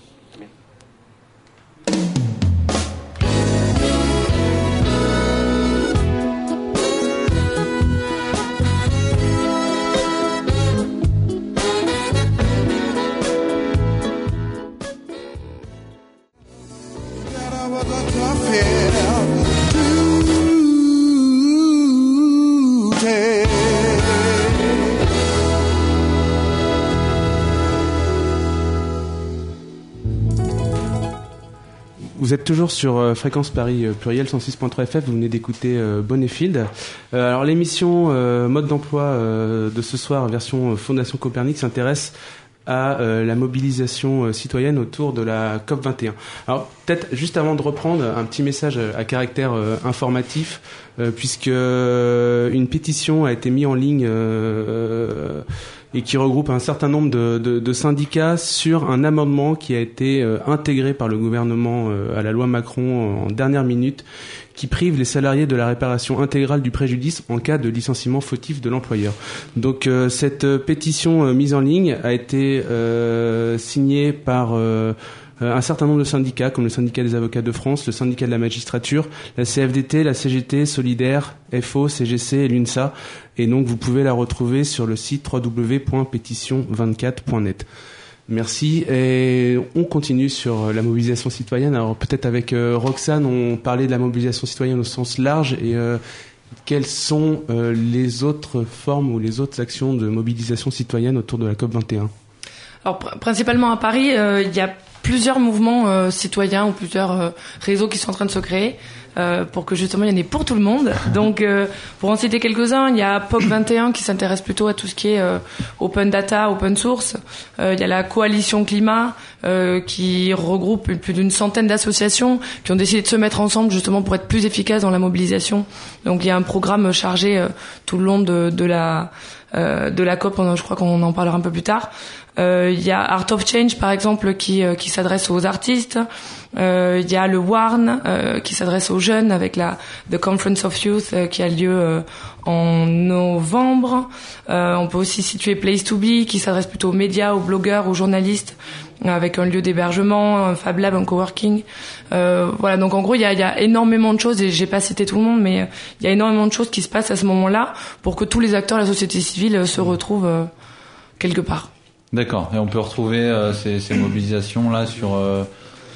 Vous êtes toujours sur euh, Fréquence Paris euh, Pluriel cent six point trois F M, vous venez d'écouter euh, Bonnefield. Euh, alors l'émission euh, Mode d'emploi euh, de ce soir, version euh, Fondation Copernic, s'intéresse à euh, la mobilisation euh, citoyenne autour de la C O P vingt et un. Alors peut-être juste avant de reprendre, un petit message à caractère euh, informatif, euh, puisque euh, une pétition a été mise en ligne euh, euh, et qui regroupe un certain nombre de, de, de syndicats sur un amendement qui a été euh, intégré par le gouvernement euh, à la loi Macron en dernière minute, qui prive les salariés de la réparation intégrale du préjudice en cas de licenciement fautif de l'employeur. Donc euh, cette euh, pétition euh, mise en ligne a été euh, signée par euh, un certain nombre de syndicats, comme le syndicat des avocats de France, le syndicat de la magistrature, la C F D T, la C G T, Solidaire, F O, C G C et l'UNSA. Et donc vous pouvez la retrouver sur le site w w w point pétition vingt-quatre point net. Merci. Et on continue sur la mobilisation citoyenne. Alors peut-être avec euh, Roxane, on parlait de la mobilisation citoyenne au sens large. Et euh, quelles sont euh, les autres formes ou les autres actions de mobilisation citoyenne autour de la C O P vingt et un ? Alors pr- principalement à Paris, euh, il y a plusieurs mouvements euh, citoyens ou plusieurs euh, réseaux qui sont en train de se créer euh, pour que justement il y en ait pour tout le monde. Donc euh, pour en citer quelques-uns, il y a P O C vingt et un qui s'intéresse plutôt à tout ce qui est euh, open data, open source. Euh, il y a la Coalition Climat euh, qui regroupe plus d'une centaine d'associations qui ont décidé de se mettre ensemble justement pour être plus efficaces dans la mobilisation. Donc il y a un programme chargé euh, tout le long de, de la euh, de la C O P. Je crois qu'on en parlera un peu plus tard. Il euh, y a Art of Change par exemple qui euh, qui s'adresse aux artistes. Il euh, y a le W A R N euh, qui s'adresse aux jeunes avec la The Conference of Youth euh, qui a lieu euh, en novembre. Euh, on peut aussi situer Place to Be qui s'adresse plutôt aux médias, aux blogueurs, aux journalistes avec un lieu d'hébergement, un Fab Lab, un coworking. Euh, voilà, donc en gros il y a, y a énormément de choses et j'ai pas cité tout le monde, mais il y a énormément de choses qui se passent à ce moment-là pour que tous les acteurs de la société civile euh, se retrouvent euh, quelque part. D'accord. Et on peut retrouver euh, ces, ces mobilisations là sur euh,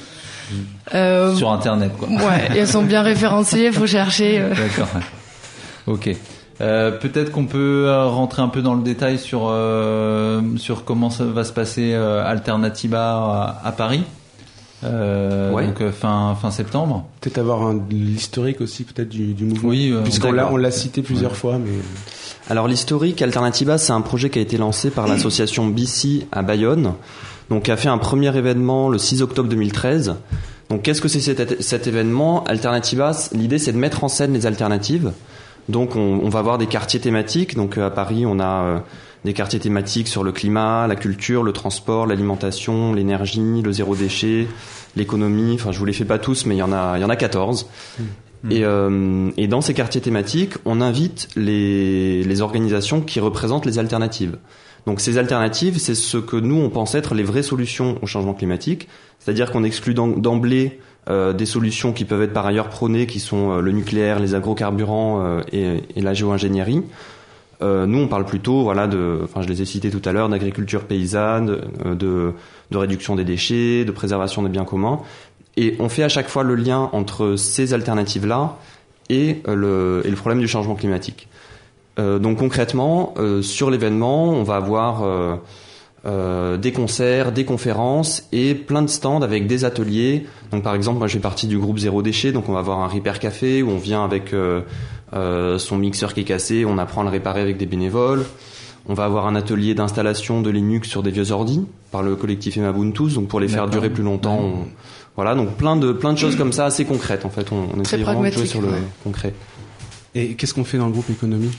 euh, sur internet, quoi. Ouais, elles sont bien référencées. Faut chercher. Euh. D'accord. Ok. Euh, peut-être qu'on peut rentrer un peu dans le détail sur euh, sur comment ça va se passer euh, Alternatiba à, à Paris. Euh, ouais. Donc fin fin septembre. Peut-être avoir un, l'historique aussi peut-être du, du mouvement. Oui, euh, puisqu'on l'a on l'a cité plusieurs ouais. fois, mais. Alors l'historique, Alternatiba, c'est un projet qui a été lancé par l'association B C à Bayonne, donc qui a fait un premier événement le six octobre deux mille treize. Donc qu'est-ce que c'est cet, cet événement ? Alternatiba, l'idée c'est de mettre en scène les alternatives. Donc on, on va avoir des quartiers thématiques. Donc à Paris, on a euh, des quartiers thématiques sur le climat, la culture, le transport, l'alimentation, l'énergie, le zéro déchet, l'économie. Enfin, je vous les fais pas tous, mais il y en a, il y en a quatorze. Mmh. Et, euh, et dans ces quartiers thématiques, on invite les, les organisations qui représentent les alternatives. Donc ces alternatives, c'est ce que nous, on pense être les vraies solutions au changement climatique. C'est-à-dire qu'on exclut d'emblée euh, des solutions qui peuvent être par ailleurs prônées, qui sont euh, le nucléaire, les agrocarburants euh, et, et la géo-ingénierie. Euh, nous, on parle plutôt, voilà, de, enfin, je les ai cités tout à l'heure, d'agriculture paysanne, de, de, de réduction des déchets, de préservation des biens communs. Et on fait à chaque fois le lien entre ces alternatives-là et, euh, le, et le problème du changement climatique. Euh, donc concrètement, euh, sur l'événement, on va avoir euh, euh, des concerts, des conférences et plein de stands avec des ateliers. Donc par exemple, moi je fais partie du groupe Zéro Déchet, donc on va avoir un repair café où on vient avec euh, euh, son mixeur qui est cassé, on apprend à le réparer avec des bénévoles. On va avoir un atelier d'installation de Linux sur des vieux ordi par le collectif Emabuntu, donc pour les faire durer plus longtemps. On... Voilà, donc plein de plein de choses comme ça assez concrètes en fait. On, on essaie vraiment de jouer sur le ouais. concret. Et qu'est-ce qu'on fait dans le groupe économie?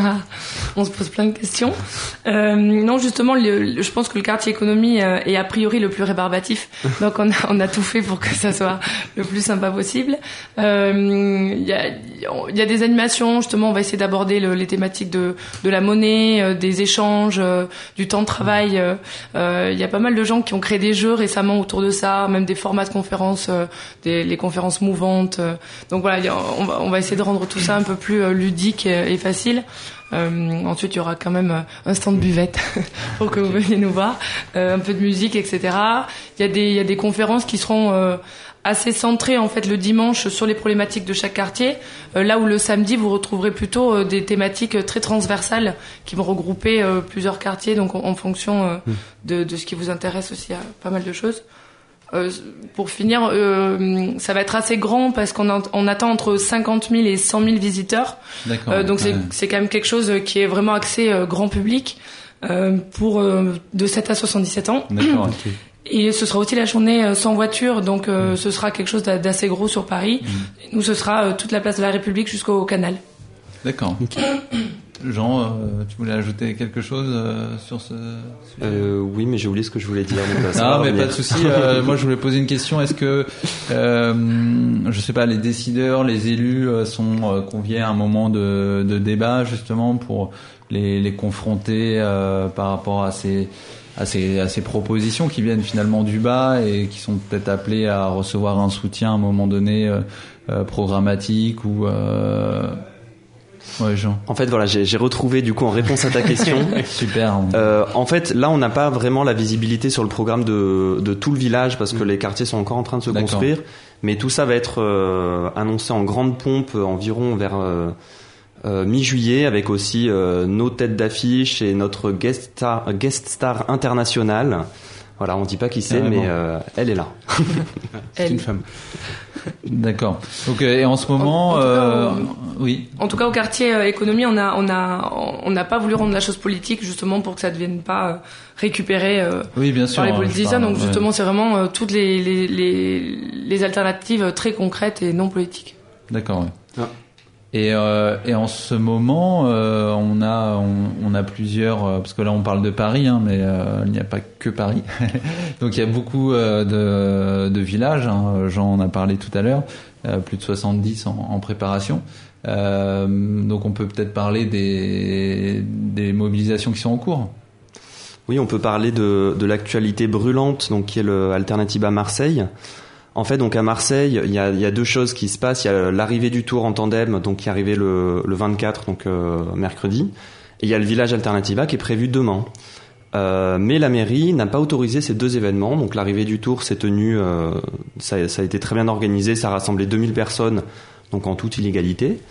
On se pose plein de questions. Euh, non, justement, le, le, je pense que le quartier économie euh, est a priori le plus rébarbatif. Donc, on a, on a tout fait pour que ça soit le plus sympa possible. Il euh, y, a, y a des animations, justement, on va essayer d'aborder le, les thématiques de, de la monnaie, euh, des échanges, euh, du temps de travail. Il euh, y a pas mal de gens qui ont créé des jeux récemment autour de ça, même des formats de conférences, euh, des, les conférences mouvantes. Euh. Donc voilà, y a, on, va, on va essayer de rendre tout ça un peu plus ludique et facile. Euh, ensuite, il y aura quand même un stand buvette pour que vous veniez nous voir, euh, un peu de musique, et cetera. Il y a des, il y a des conférences qui seront euh, assez centrées en fait le dimanche sur les problématiques de chaque quartier. Euh, là où le samedi, vous retrouverez plutôt euh, des thématiques très transversales qui vont regrouper euh, plusieurs quartiers. Donc en, en fonction euh, de, de ce qui vous intéresse aussi, il y a pas mal de choses. Euh, pour finir, euh, ça va être assez grand parce qu'on a, on attend entre cinquante mille et cent mille visiteurs. D'accord. Euh, donc ouais. c'est, c'est quand même quelque chose qui est vraiment axé euh, grand public euh, pour euh, de sept à soixante-dix-sept ans. D'accord. Okay. Et ce sera aussi la journée euh, sans voiture, donc euh, mmh. ce sera quelque chose d'assez gros sur Paris. Mmh. Nous, ce sera euh, toute la place de la République jusqu'au canal. D'accord. Okay. Jean, euh, tu voulais ajouter quelque chose euh, sur ce sujet? euh, Oui, mais j'ai oublié ce que je voulais dire. Donc, ça non, mais pas de souci. Euh, moi, je voulais poser une question. Est-ce que, euh, je sais pas, les décideurs, les élus euh, sont euh, conviés à un moment de, de débat justement pour les, les confronter euh, par rapport à ces, à ces, à ces propositions qui viennent finalement du bas et qui sont peut-être appelées à recevoir un soutien à un moment donné euh, euh, programmatique ou euh, Ouais, Jean. En fait, voilà, j'ai, j'ai retrouvé du coup en réponse à ta question. Super. Euh, en fait, là, on n'a pas vraiment la visibilité sur le programme de, de tout le village parce que mmh. les quartiers sont encore en train de se D'accord. construire. Mais tout ça va être euh, annoncé en grande pompe environ vers euh, euh, mi-juillet avec aussi euh, nos têtes d'affiche et notre guest star, guest star internationale. Voilà, on dit pas qui c'est, ah, mais bon. euh, elle est là. C'est elle. Une femme. D'accord. Donc et en ce moment, en, en euh, cas, au, oui. En tout cas, au quartier euh, économie, on a, on a, on n'a pas voulu rendre la chose politique justement pour que ça ne devienne pas euh, récupéré euh, oui, bien sûr, par les politiciens. Parle, Donc justement, ouais. c'est vraiment euh, toutes les, les, les, les alternatives très concrètes et non politiques. D'accord. Ouais. Ah. Et, euh, et en ce moment, euh, on a on, on a plusieurs euh, parce que là on parle de Paris, hein, mais euh, il n'y a pas que Paris. Donc il y a beaucoup euh, de, de villages. Hein, Jean en a parlé tout à l'heure, euh, plus de soixante-dix en, en préparation. Euh, donc on peut peut-être parler des des mobilisations qui sont en cours. Oui, on peut parler de de l'actualité brûlante, donc qui est le Alternativa Marseille. En fait, donc à Marseille, il y a, il y a deux choses qui se passent. Il y a l'arrivée du Tour en tandem, donc qui est arrivé le, le vingt-quatre, donc euh, mercredi. Et il y a le village Alternativa qui est prévu demain. Euh, mais la mairie n'a pas autorisé ces deux événements. Donc l'arrivée du Tour s'est tenue, euh, ça, ça a été très bien organisé, ça a rassemblé deux mille personnes, donc en toute illégalité.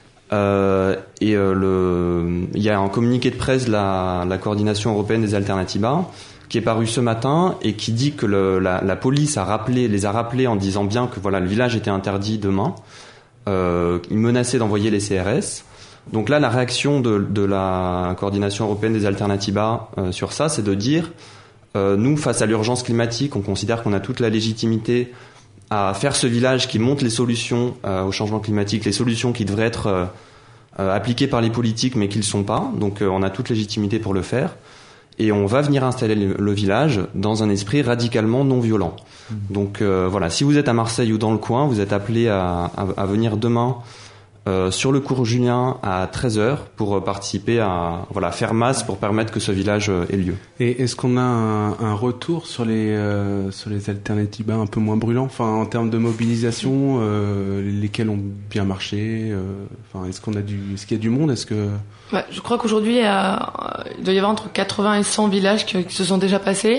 Euh, et euh, le, il y a un communiqué de presse de la, la coordination européenne des Alternativa qui est paru ce matin et qui dit que le, la, la police a rappelé, les a rappelés en disant bien que voilà le village était interdit demain. Euh, ils menaçaient d'envoyer les C R S. Donc là, la réaction de, de la coordination européenne des Alternativa euh, sur ça, c'est de dire euh, nous, face à l'urgence climatique, on considère qu'on a toute la légitimité à faire ce village qui montre les solutions euh, au changement climatique, les solutions qui devraient être euh, euh, appliquées par les politiques mais qui ne le sont pas. Donc euh, on a toute légitimité pour le faire. Et on va venir installer le, le village dans un esprit radicalement non violent. Mmh. Donc euh, voilà, si vous êtes à Marseille ou dans le coin, vous êtes appelés à, à, à venir demain euh, sur le cours Julien à treize heures pour participer à voilà, faire masse pour permettre que ce village ait lieu. Et est-ce qu'on a un, un retour sur les, euh, sur les alternatives un peu moins brûlants, enfin, en termes de mobilisation, euh, lesquels ont bien marché euh, enfin, est-ce qu'on a du, est-ce qu'il y a du monde, est-ce que... Ouais, je crois qu'aujourd'hui, euh, il doit y avoir entre quatre-vingts et cent villages qui, qui se sont déjà passés.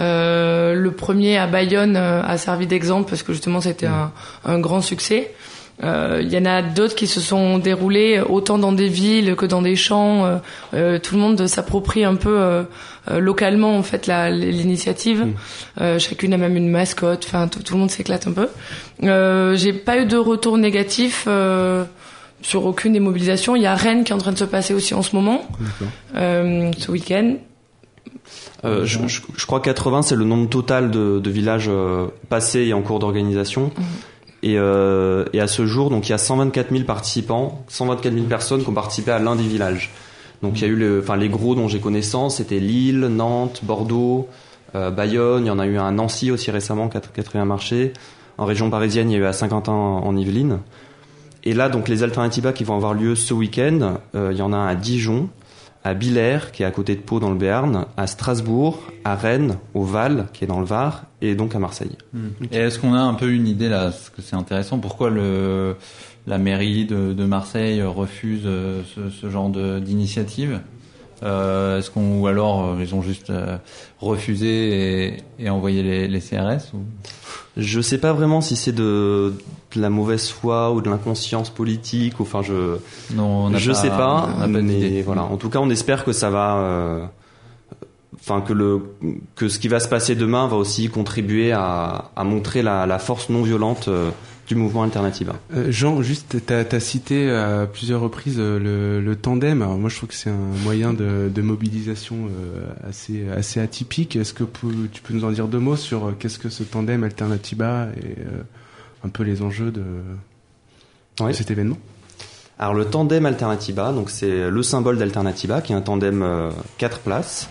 Euh, le premier à Bayonne euh, a servi d'exemple parce que justement c'était mmh. un, un grand succès. Euh, il y en a d'autres qui se sont déroulés autant dans des villes que dans des champs. Euh, euh, tout le monde s'approprie un peu euh, euh, localement en fait la, l'initiative. Mmh. Euh, chacune a même une mascotte. Enfin, tout, tout le monde s'éclate un peu. Euh, j'ai pas eu de retour négatif euh, sur aucune des mobilisations. Il y a Rennes qui est en train de se passer aussi en ce moment, euh, ce week-end. Euh, je, je, je crois quatre-vingts, c'est le nombre total de, de villages euh, passés et en cours d'organisation. Mmh. Et, euh, et à ce jour, donc il y a cent vingt-quatre mille participants, cent vingt-quatre mille personnes qui ont participé à l'un des villages. Donc il y a eu le, enfin les gros dont j'ai connaissance, c'était Lille, Nantes, Bordeaux, euh, Bayonne. Il y en a eu un à Nancy aussi récemment, quatrième marché. En région parisienne, il y a eu à Saint-Quentin en Yvelines. Et là, donc les Alternatibas qui vont avoir lieu ce week-end, euh, il y en a un à Dijon, à Billers, qui est à côté de Pau dans le Béarn, à Strasbourg, à Rennes, au Val, qui est dans le Var, et donc à Marseille. Et est-ce qu'on a un peu une idée là, parce que c'est intéressant, pourquoi le, la mairie de, de Marseille refuse ce, ce genre de, d'initiative? Euh, est-ce qu'on, ou alors ils ont juste euh, refusé et, et envoyé les, les C R S ou... Je sais pas vraiment si c'est de, de la mauvaise foi ou de l'inconscience politique. Ou, enfin, je non, on je pas, sais pas. on mais idée. Voilà. En tout cas, on espère que ça va. Euh, Enfin, que le que ce qui va se passer demain va aussi contribuer à, à montrer la, la force non violente euh, du mouvement Alternatiba. Euh, Jean, juste, t'as, t'as cité à plusieurs reprises le, le tandem. Alors moi, je trouve que c'est un moyen de, de mobilisation euh, assez assez atypique. Est-ce que tu peux nous en dire deux mots sur euh, qu'est-ce que ce tandem Alternatiba et euh, un peu les enjeux de, oui. de cet événement? Alors le tandem Alternatiba, donc c'est le symbole d'Alternatiba, qui est un tandem euh, quatre places.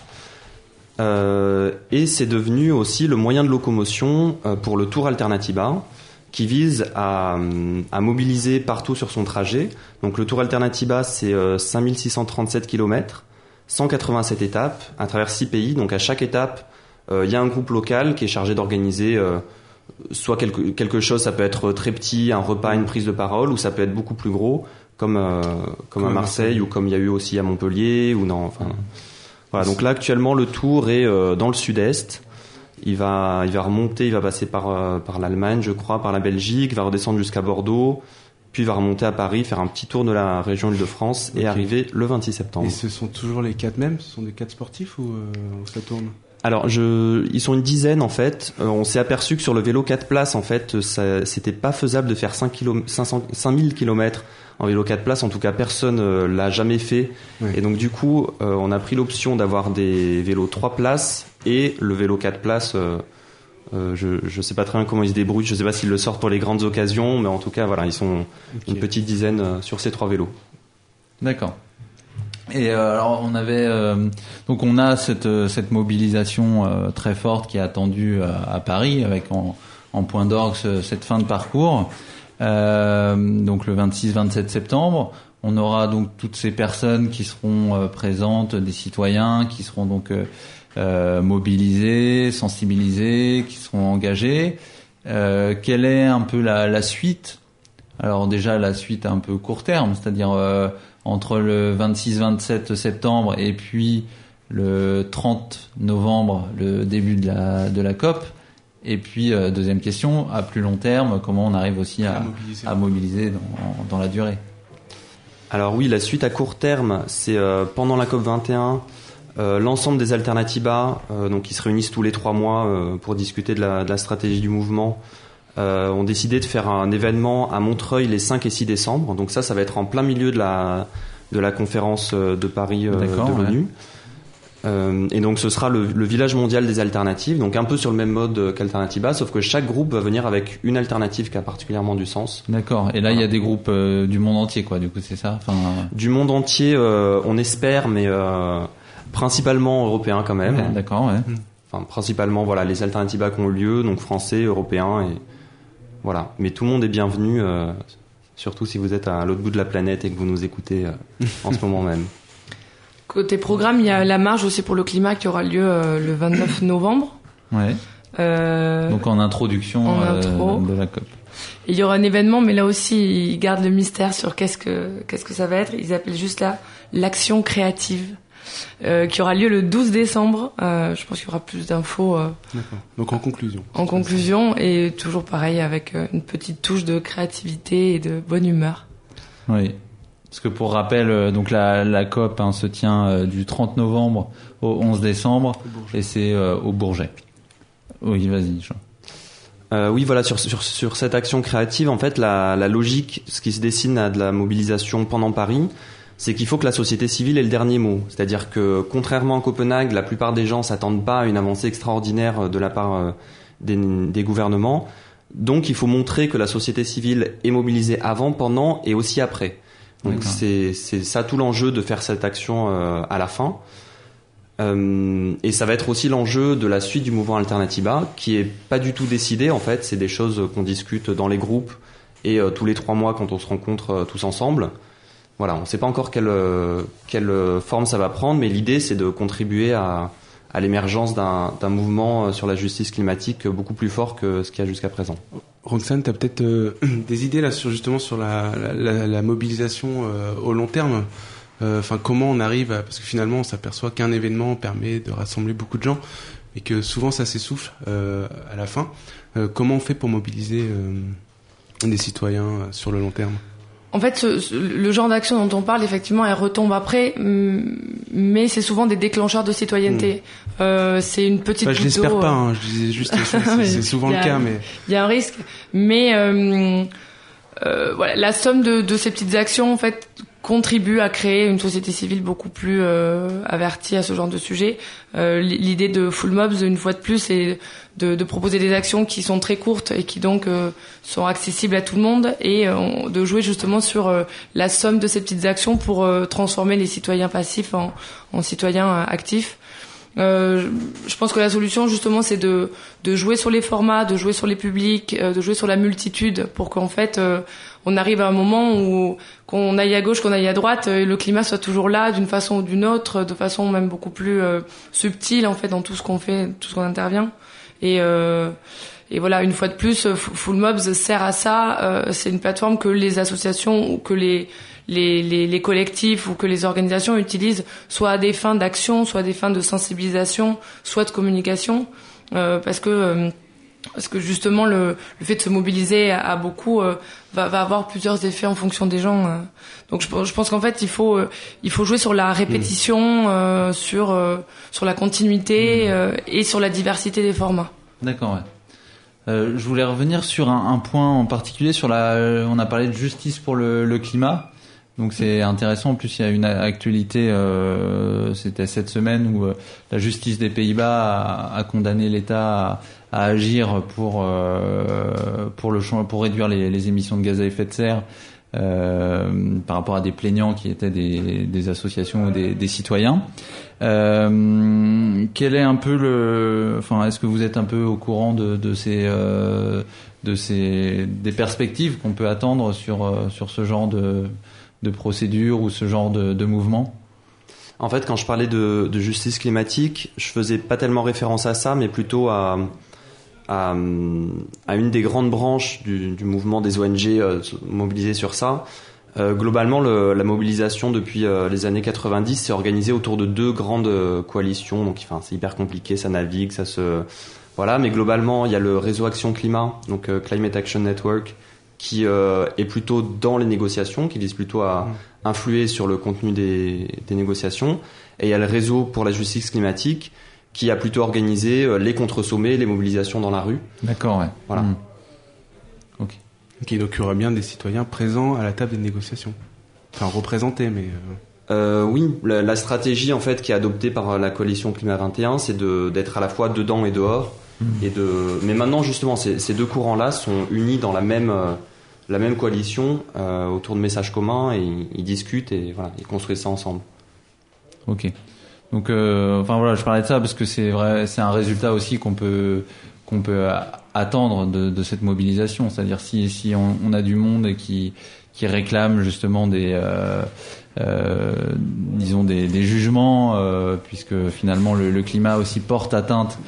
Euh, et c'est devenu aussi le moyen de locomotion euh, pour le Tour Alternatiba, qui vise à, à mobiliser partout sur son trajet. Donc le Tour Alternatiba, c'est euh, cinq mille six cent trente-sept kilomètres, cent quatre-vingt-sept étapes, à travers six pays. Donc à chaque étape, il euh, y a un groupe local qui est chargé d'organiser euh, soit quelque, quelque chose, ça peut être très petit, un repas, une prise de parole, ou ça peut être beaucoup plus gros, comme, euh, comme à Marseille, ou comme il y a eu aussi à Montpellier, ou non, enfin... Voilà, donc là actuellement le tour est euh, dans le sud-est. Il va, il va remonter, il va passer par euh, par l'Allemagne, je crois, par la Belgique, va redescendre jusqu'à Bordeaux, puis il va remonter à Paris, faire un petit tour de la région Île-de-France et okay. arriver le vingt-six septembre. Et ce sont toujours les quatre mêmes? Ce sont des quatre sportifs ou euh, ça tourne? Alors, je, ils sont une dizaine en fait. Euh, on s'est aperçu que sur le vélo quatre places, en fait, ça, c'était pas faisable de faire cinq mille kilomètres en vélo quatre places. En tout cas, personne euh, l'a jamais fait. Oui. Et donc, du coup, euh, on a pris l'option d'avoir des vélos trois places et le vélo quatre places. Euh, euh, je, je sais pas très bien comment ils se débrouillent. Je sais pas s'ils le sortent pour les grandes occasions, mais en tout cas, voilà, ils sont okay. une petite dizaine euh, sur ces trois vélos. D'accord. Et euh, alors on avait euh, donc on a cette cette mobilisation euh, très forte qui est attendue à, à Paris avec en, en point d'orgue ce, cette fin de parcours. Euh, donc le vingt-six vingt-sept septembre, on aura donc toutes ces personnes qui seront euh, présentes, des citoyens qui seront donc euh, euh, mobilisés, sensibilisés, qui seront engagés. Euh, quelle est un peu la, la suite? Alors déjà la suite un peu court terme, c'est-à-dire euh, entre le vingt-six vingt-sept septembre et puis le trente novembre, le début de la de la C O P. Et puis euh, deuxième question, à plus long terme, comment on arrive aussi à, à mobiliser, à mobiliser dans, dans la durée? Alors oui, la suite à court terme, c'est euh, pendant la C O P vingt et un, euh, l'ensemble des Alternatibas, euh, donc qui se réunissent tous les trois mois euh, pour discuter de la, de la stratégie du mouvement, Euh, ont décidé de faire un événement à Montreuil les cinq et six décembre. Donc ça, ça va être en plein milieu de la, de la conférence de Paris euh, de l'ONU. Ouais. Euh, et donc ce sera le, le village mondial des alternatives, donc un peu sur le même mode qu'Alternatiba, sauf que chaque groupe va venir avec une alternative qui a particulièrement du sens. D'accord. Et là, il voilà. y a des groupes euh, du monde entier, quoi. Du coup, c'est ça. Enfin... Du monde entier, euh, on espère, mais euh, principalement européens quand même. Ouais, d'accord. Ouais. Enfin, principalement, voilà, les Alternatibas qui ont lieu, donc français, européens et voilà, mais tout le monde est bienvenu, euh, surtout si vous êtes à l'autre bout de la planète et que vous nous écoutez euh, en ce moment même. Côté programme, il y a la marche aussi pour le climat qui aura lieu euh, le vingt-neuf novembre. Ouais. Euh, Donc en introduction en intro. euh, de la C O P. Il y aura un événement, mais là aussi, ils gardent le mystère sur qu'est-ce que qu'est-ce que ça va être. Ils appellent juste là l'action créative. euh, qui aura lieu le douze décembre. Euh, je pense qu'il y aura plus d'infos. Euh, D'accord. Donc en conclusion. En conclusion, et toujours pareil avec une petite touche de créativité et de bonne humeur. Oui. Parce que pour rappel, donc la, la C O P hein, se tient euh, du trente novembre au onze décembre et c'est euh, au Bourget. Oui, vas-y, Jean. Euh, oui, voilà, sur, sur, sur cette action créative, en fait, la, la logique, ce qui se dessine à de la mobilisation pendant Paris, c'est qu'il faut que la société civile ait le dernier mot. C'est-à-dire que, contrairement à Copenhague, la plupart des gens s'attendent pas à une avancée extraordinaire de la part des, des gouvernements. Donc, il faut montrer que la société civile est mobilisée avant, pendant et aussi après. Donc, c'est, c'est ça tout l'enjeu de faire cette action euh, à la fin. Euh, et ça va être aussi l'enjeu de la suite du mouvement Alternatiba, qui est pas du tout décidé en fait. C'est des choses qu'on discute dans les groupes et euh, tous les trois mois quand on se rencontre euh, tous ensemble. Voilà, on ne sait pas encore quelle euh, quelle forme ça va prendre, mais l'idée c'est de contribuer à à l'émergence d'un d'un mouvement sur la justice climatique beaucoup plus fort que ce qu'il y a jusqu'à présent. Roxane, tu as peut-être euh, des idées là sur justement sur la la, la mobilisation euh, au long terme. Enfin, euh, comment on arrive à... Parce que finalement, on s'aperçoit qu'un événement permet de rassembler beaucoup de gens, et que souvent ça s'essouffle euh, à la fin. Euh, comment on fait pour mobiliser euh, des citoyens sur le long terme ? En fait, ce, ce, le genre d'action dont on parle, effectivement, elle retombe après, mais c'est souvent des déclencheurs de citoyenneté. Mmh. Euh, c'est une petite enfin, je l'espère d'eau, pas, hein, je disais juste, c'est, c'est souvent le cas, mais... Il y a un risque, mais euh, euh, voilà, la somme de, de ces petites actions, en fait, contribue à créer une société civile beaucoup plus euh, avertie à ce genre de sujet. Euh, l'idée de Full Mobs, une fois de plus, c'est de, de proposer des actions qui sont très courtes et qui donc euh, sont accessibles à tout le monde, et euh, de jouer justement sur euh, la somme de ces petites actions pour euh, transformer les citoyens passifs en, en citoyens euh, actifs. Euh, je pense que la solution justement c'est de de jouer sur les formats, de jouer sur les publics, euh, de jouer sur la multitude pour qu'en fait euh, on arrive à un moment où qu'on aille à gauche, qu'on aille à droite, euh, le climat soit toujours là d'une façon ou d'une autre, de façon même beaucoup plus euh, subtile en fait dans tout ce qu'on fait, tout ce qu'on intervient. Et euh, et voilà, une fois de plus, Full Mobs sert à ça. Euh, c'est une plateforme que les associations ou que les Les, les, les collectifs ou que les organisations utilisent soit à des fins d'action, soit à des fins de sensibilisation, soit de communication, euh, parce que euh, parce que justement le, le fait de se mobiliser à, à beaucoup euh, va, va avoir plusieurs effets en fonction des gens. Euh. Donc je, je pense qu'en fait il faut euh, il faut jouer sur la répétition, euh, sur euh, sur la continuité euh, et sur la diversité des formats. D'accord. Ouais. Euh, je voulais revenir sur un, un point en particulier sur la. Euh, on a parlé de justice pour le, le climat. Donc c'est intéressant. En plus, il y a une actualité. Euh, c'était cette semaine où euh, la justice des Pays-Bas a, a condamné l'État à, à agir pour euh, pour le pour réduire les, les émissions de gaz à effet de serre euh, par rapport à des plaignants qui étaient des, des associations ou des, des citoyens. Euh, quel est un peu le. Enfin, est-ce que vous êtes un peu au courant de, de ces euh, de ces des perspectives qu'on peut attendre sur euh, sur ce genre de de procédures ou ce genre de, de mouvement? En fait, quand je parlais de, de justice climatique, je faisais pas tellement référence à ça, mais plutôt à, à, à une des grandes branches du, du mouvement des O N G euh, mobilisées sur ça. Euh, globalement, le, la mobilisation depuis euh, les années quatre-vingt-dix s'est organisée autour de deux grandes euh, coalitions. Donc, enfin, c'est hyper compliqué, ça navigue, ça se... Voilà, mais globalement, il y a le réseau Action Climat, donc euh, Climate Action Network, qui euh, est plutôt dans les négociations, qui vise plutôt à mmh. influer sur le contenu des, des négociations. Et il y a le réseau pour la justice climatique, qui a plutôt organisé euh, les contre-sommets, les mobilisations dans la rue. D'accord, ouais. Voilà. Mmh. Ok. Ok, donc il y aura bien des citoyens présents à la table des négociations. Enfin, représentés, mais... Euh... Euh, oui, la, la stratégie en fait qui est adoptée par la coalition Climat vingt et un, c'est de, d'être à la fois dedans et dehors. Mmh. Et de... Mais maintenant, justement, ces, ces deux courants-là sont unis dans la même... Euh, la même coalition euh, autour de messages communs, et ils, ils discutent et voilà, ils construisent ça ensemble. Ok. Donc, euh, enfin voilà, je parlais de ça parce que c'est vrai, c'est un résultat aussi qu'on peut qu'on peut attendre de, de cette mobilisation. C'est-à-dire si si on, on a du monde qui qui réclame justement des euh, euh, disons des, des jugements, euh, puisque finalement le, le climat aussi porte atteinte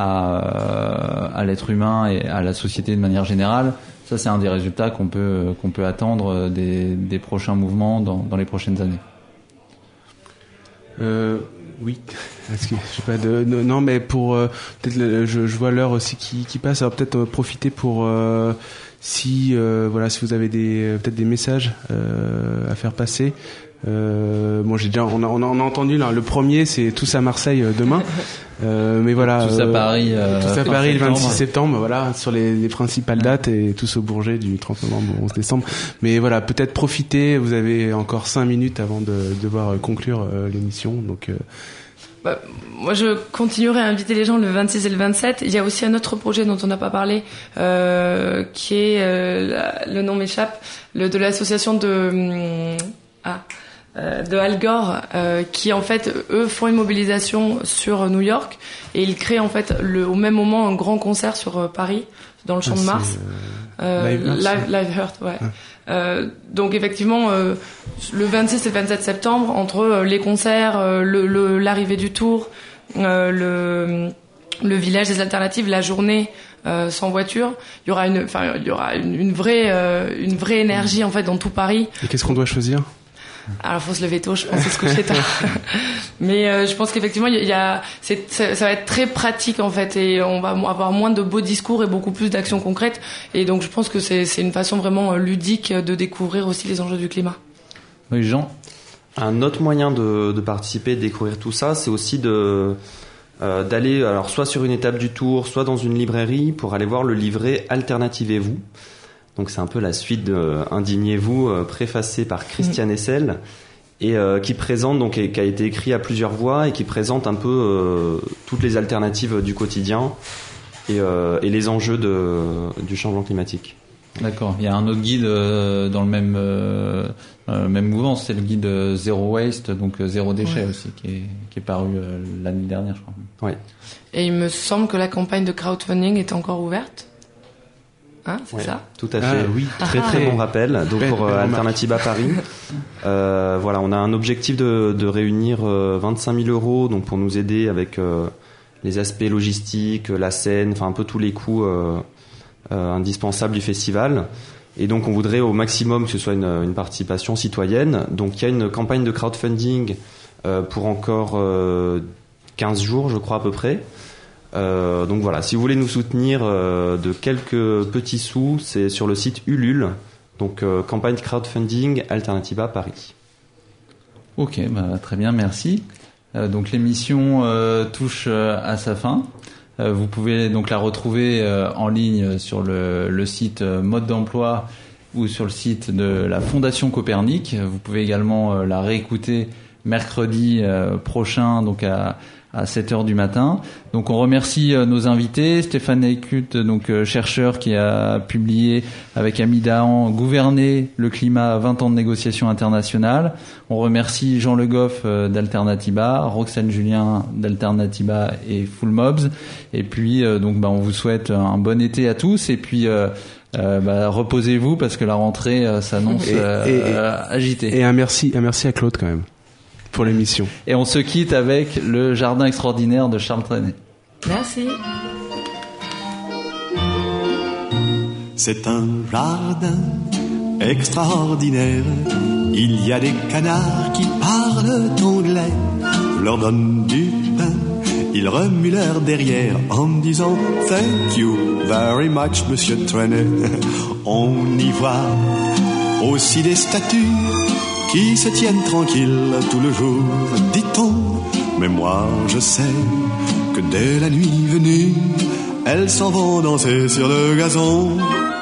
à à l'être humain et à la société de manière générale. Ça, c'est un des résultats qu'on peut qu'on peut attendre des, des prochains mouvements dans, dans les prochaines années. Euh, oui. Est-ce que je sais pas de non mais pour euh, peut-être le, je, je vois l'heure aussi qui, qui passe. Alors peut-être euh, profiter pour euh, si euh, voilà si vous avez des euh, peut-être des messages euh, à faire passer. Euh, bon j'ai déjà on a, on a, on a entendu là le premier c'est Tous à Marseille euh, demain. Euh, mais voilà. Tous à Paris. Euh, tous à Paris le vingt-six septembre. Voilà sur les, les principales dates et tous au Bourget du trente novembre au onze décembre. Mais voilà peut-être profiter. Vous avez encore cinq minutes avant de devoir conclure euh, l'émission donc. Euh, Bah, moi, je continuerai à inviter les gens le vingt-six et le vingt-sept. Il y a aussi un autre projet dont on n'a pas parlé, euh, qui est, euh, la, le nom m'échappe, le de l'association de ah, euh, de Al Gore, euh, qui en fait eux font une mobilisation sur New York et ils créent en fait le, au même moment un grand concert sur euh, Paris, dans le Champ ah, de Mars. Euh, euh, Live, Live, Live Earth, ouais. Ah. Euh, donc effectivement, euh, le vingt-six et le vingt-sept septembre, entre euh, les concerts, euh, le, le, l'arrivée du Tour, euh, le, le village des alternatives, la journée euh, sans voiture, il y aura une, enfin il y aura une, une vraie, euh, une vraie énergie en fait dans tout Paris. Et qu'est-ce qu'on doit choisir ? Alors faut se lever tôt, je pense, c'est se coucher tard. Mais euh, je pense qu'effectivement, il y a, c'est, ça, ça va être très pratique en fait, et on va avoir moins de beaux discours et beaucoup plus d'actions concrètes. Et donc je pense que c'est, c'est une façon vraiment ludique de découvrir aussi les enjeux du climat. Oui, Jean. Un autre moyen de, de participer, de découvrir tout ça, c'est aussi de euh, d'aller alors soit sur une étape du Tour, soit dans une librairie pour aller voir le livret Alternativez-vous. Donc c'est un peu la suite de euh, Indignez-vous, euh, préfacé par Christian mmh. Hessel, et euh, qui présente donc et qui a été écrit à plusieurs voix et qui présente un peu euh, toutes les alternatives du quotidien et, euh, et les enjeux de, du changement climatique. D'accord. Il y a un autre guide euh, dans le même euh, euh, même mouvement, c'est le guide euh, Zero Waste, donc euh, zéro déchet ouais. aussi, qui est qui est paru euh, l'année dernière, je crois. Ouais. Et il me semble que la campagne de crowdfunding est encore ouverte. Hein, c'est ouais, ça tout à fait. Ah, oui. Très très bon rappel. Donc belle, pour euh, belle Alternativa Paris, euh, voilà, on a un objectif de, de réunir euh, vingt-cinq mille euros, donc pour nous aider avec euh, les aspects logistiques, la scène, enfin un peu tous les coûts euh, euh, indispensables du festival. Et donc on voudrait au maximum que ce soit une, une participation citoyenne. Donc il y a une campagne de crowdfunding euh, pour encore euh, quinze jours, je crois à peu près. Euh, donc voilà, si vous voulez nous soutenir euh, de quelques petits sous, c'est sur le site Ulule, donc euh, campagne crowdfunding Alternativa Paris. Ok, bah, très bien, merci. Euh, donc l'émission euh, touche euh, à sa fin. Euh, vous pouvez donc la retrouver euh, en ligne sur le, le site euh, Mode d'emploi ou sur le site de la Fondation Copernic. Vous pouvez également euh, la réécouter mercredi euh, prochain, donc à à sept heures du matin. Donc on remercie euh, nos invités, Stéphane Eckut, donc euh, chercheur qui a publié avec Ami Dahan Gouverner le climat, vingt ans de négociations internationales. On remercie Jean Le Goff euh, d'Alternativa, Roxane Julien d'Alternativa et Full Mobs. Et puis euh, donc bah on vous souhaite un bon été à tous et puis euh, euh, bah, reposez-vous parce que la rentrée euh, s'annonce euh, et, et, euh, agitée. Et un merci, un merci à Claude quand même pour l'émission. Et on se quitte avec le jardin extraordinaire de Charles Trenet. Merci. C'est un jardin extraordinaire. Il y a des canards qui parlent anglais. Je leur donne du pain, ils remuent leur derrière en me disant thank you very much, Monsieur Trenet. On y voit aussi des statues qui se tiennent tranquilles tout le jour, dit-on. Mais moi je sais que dès la nuit venue, elles s'en vont danser sur le gazon.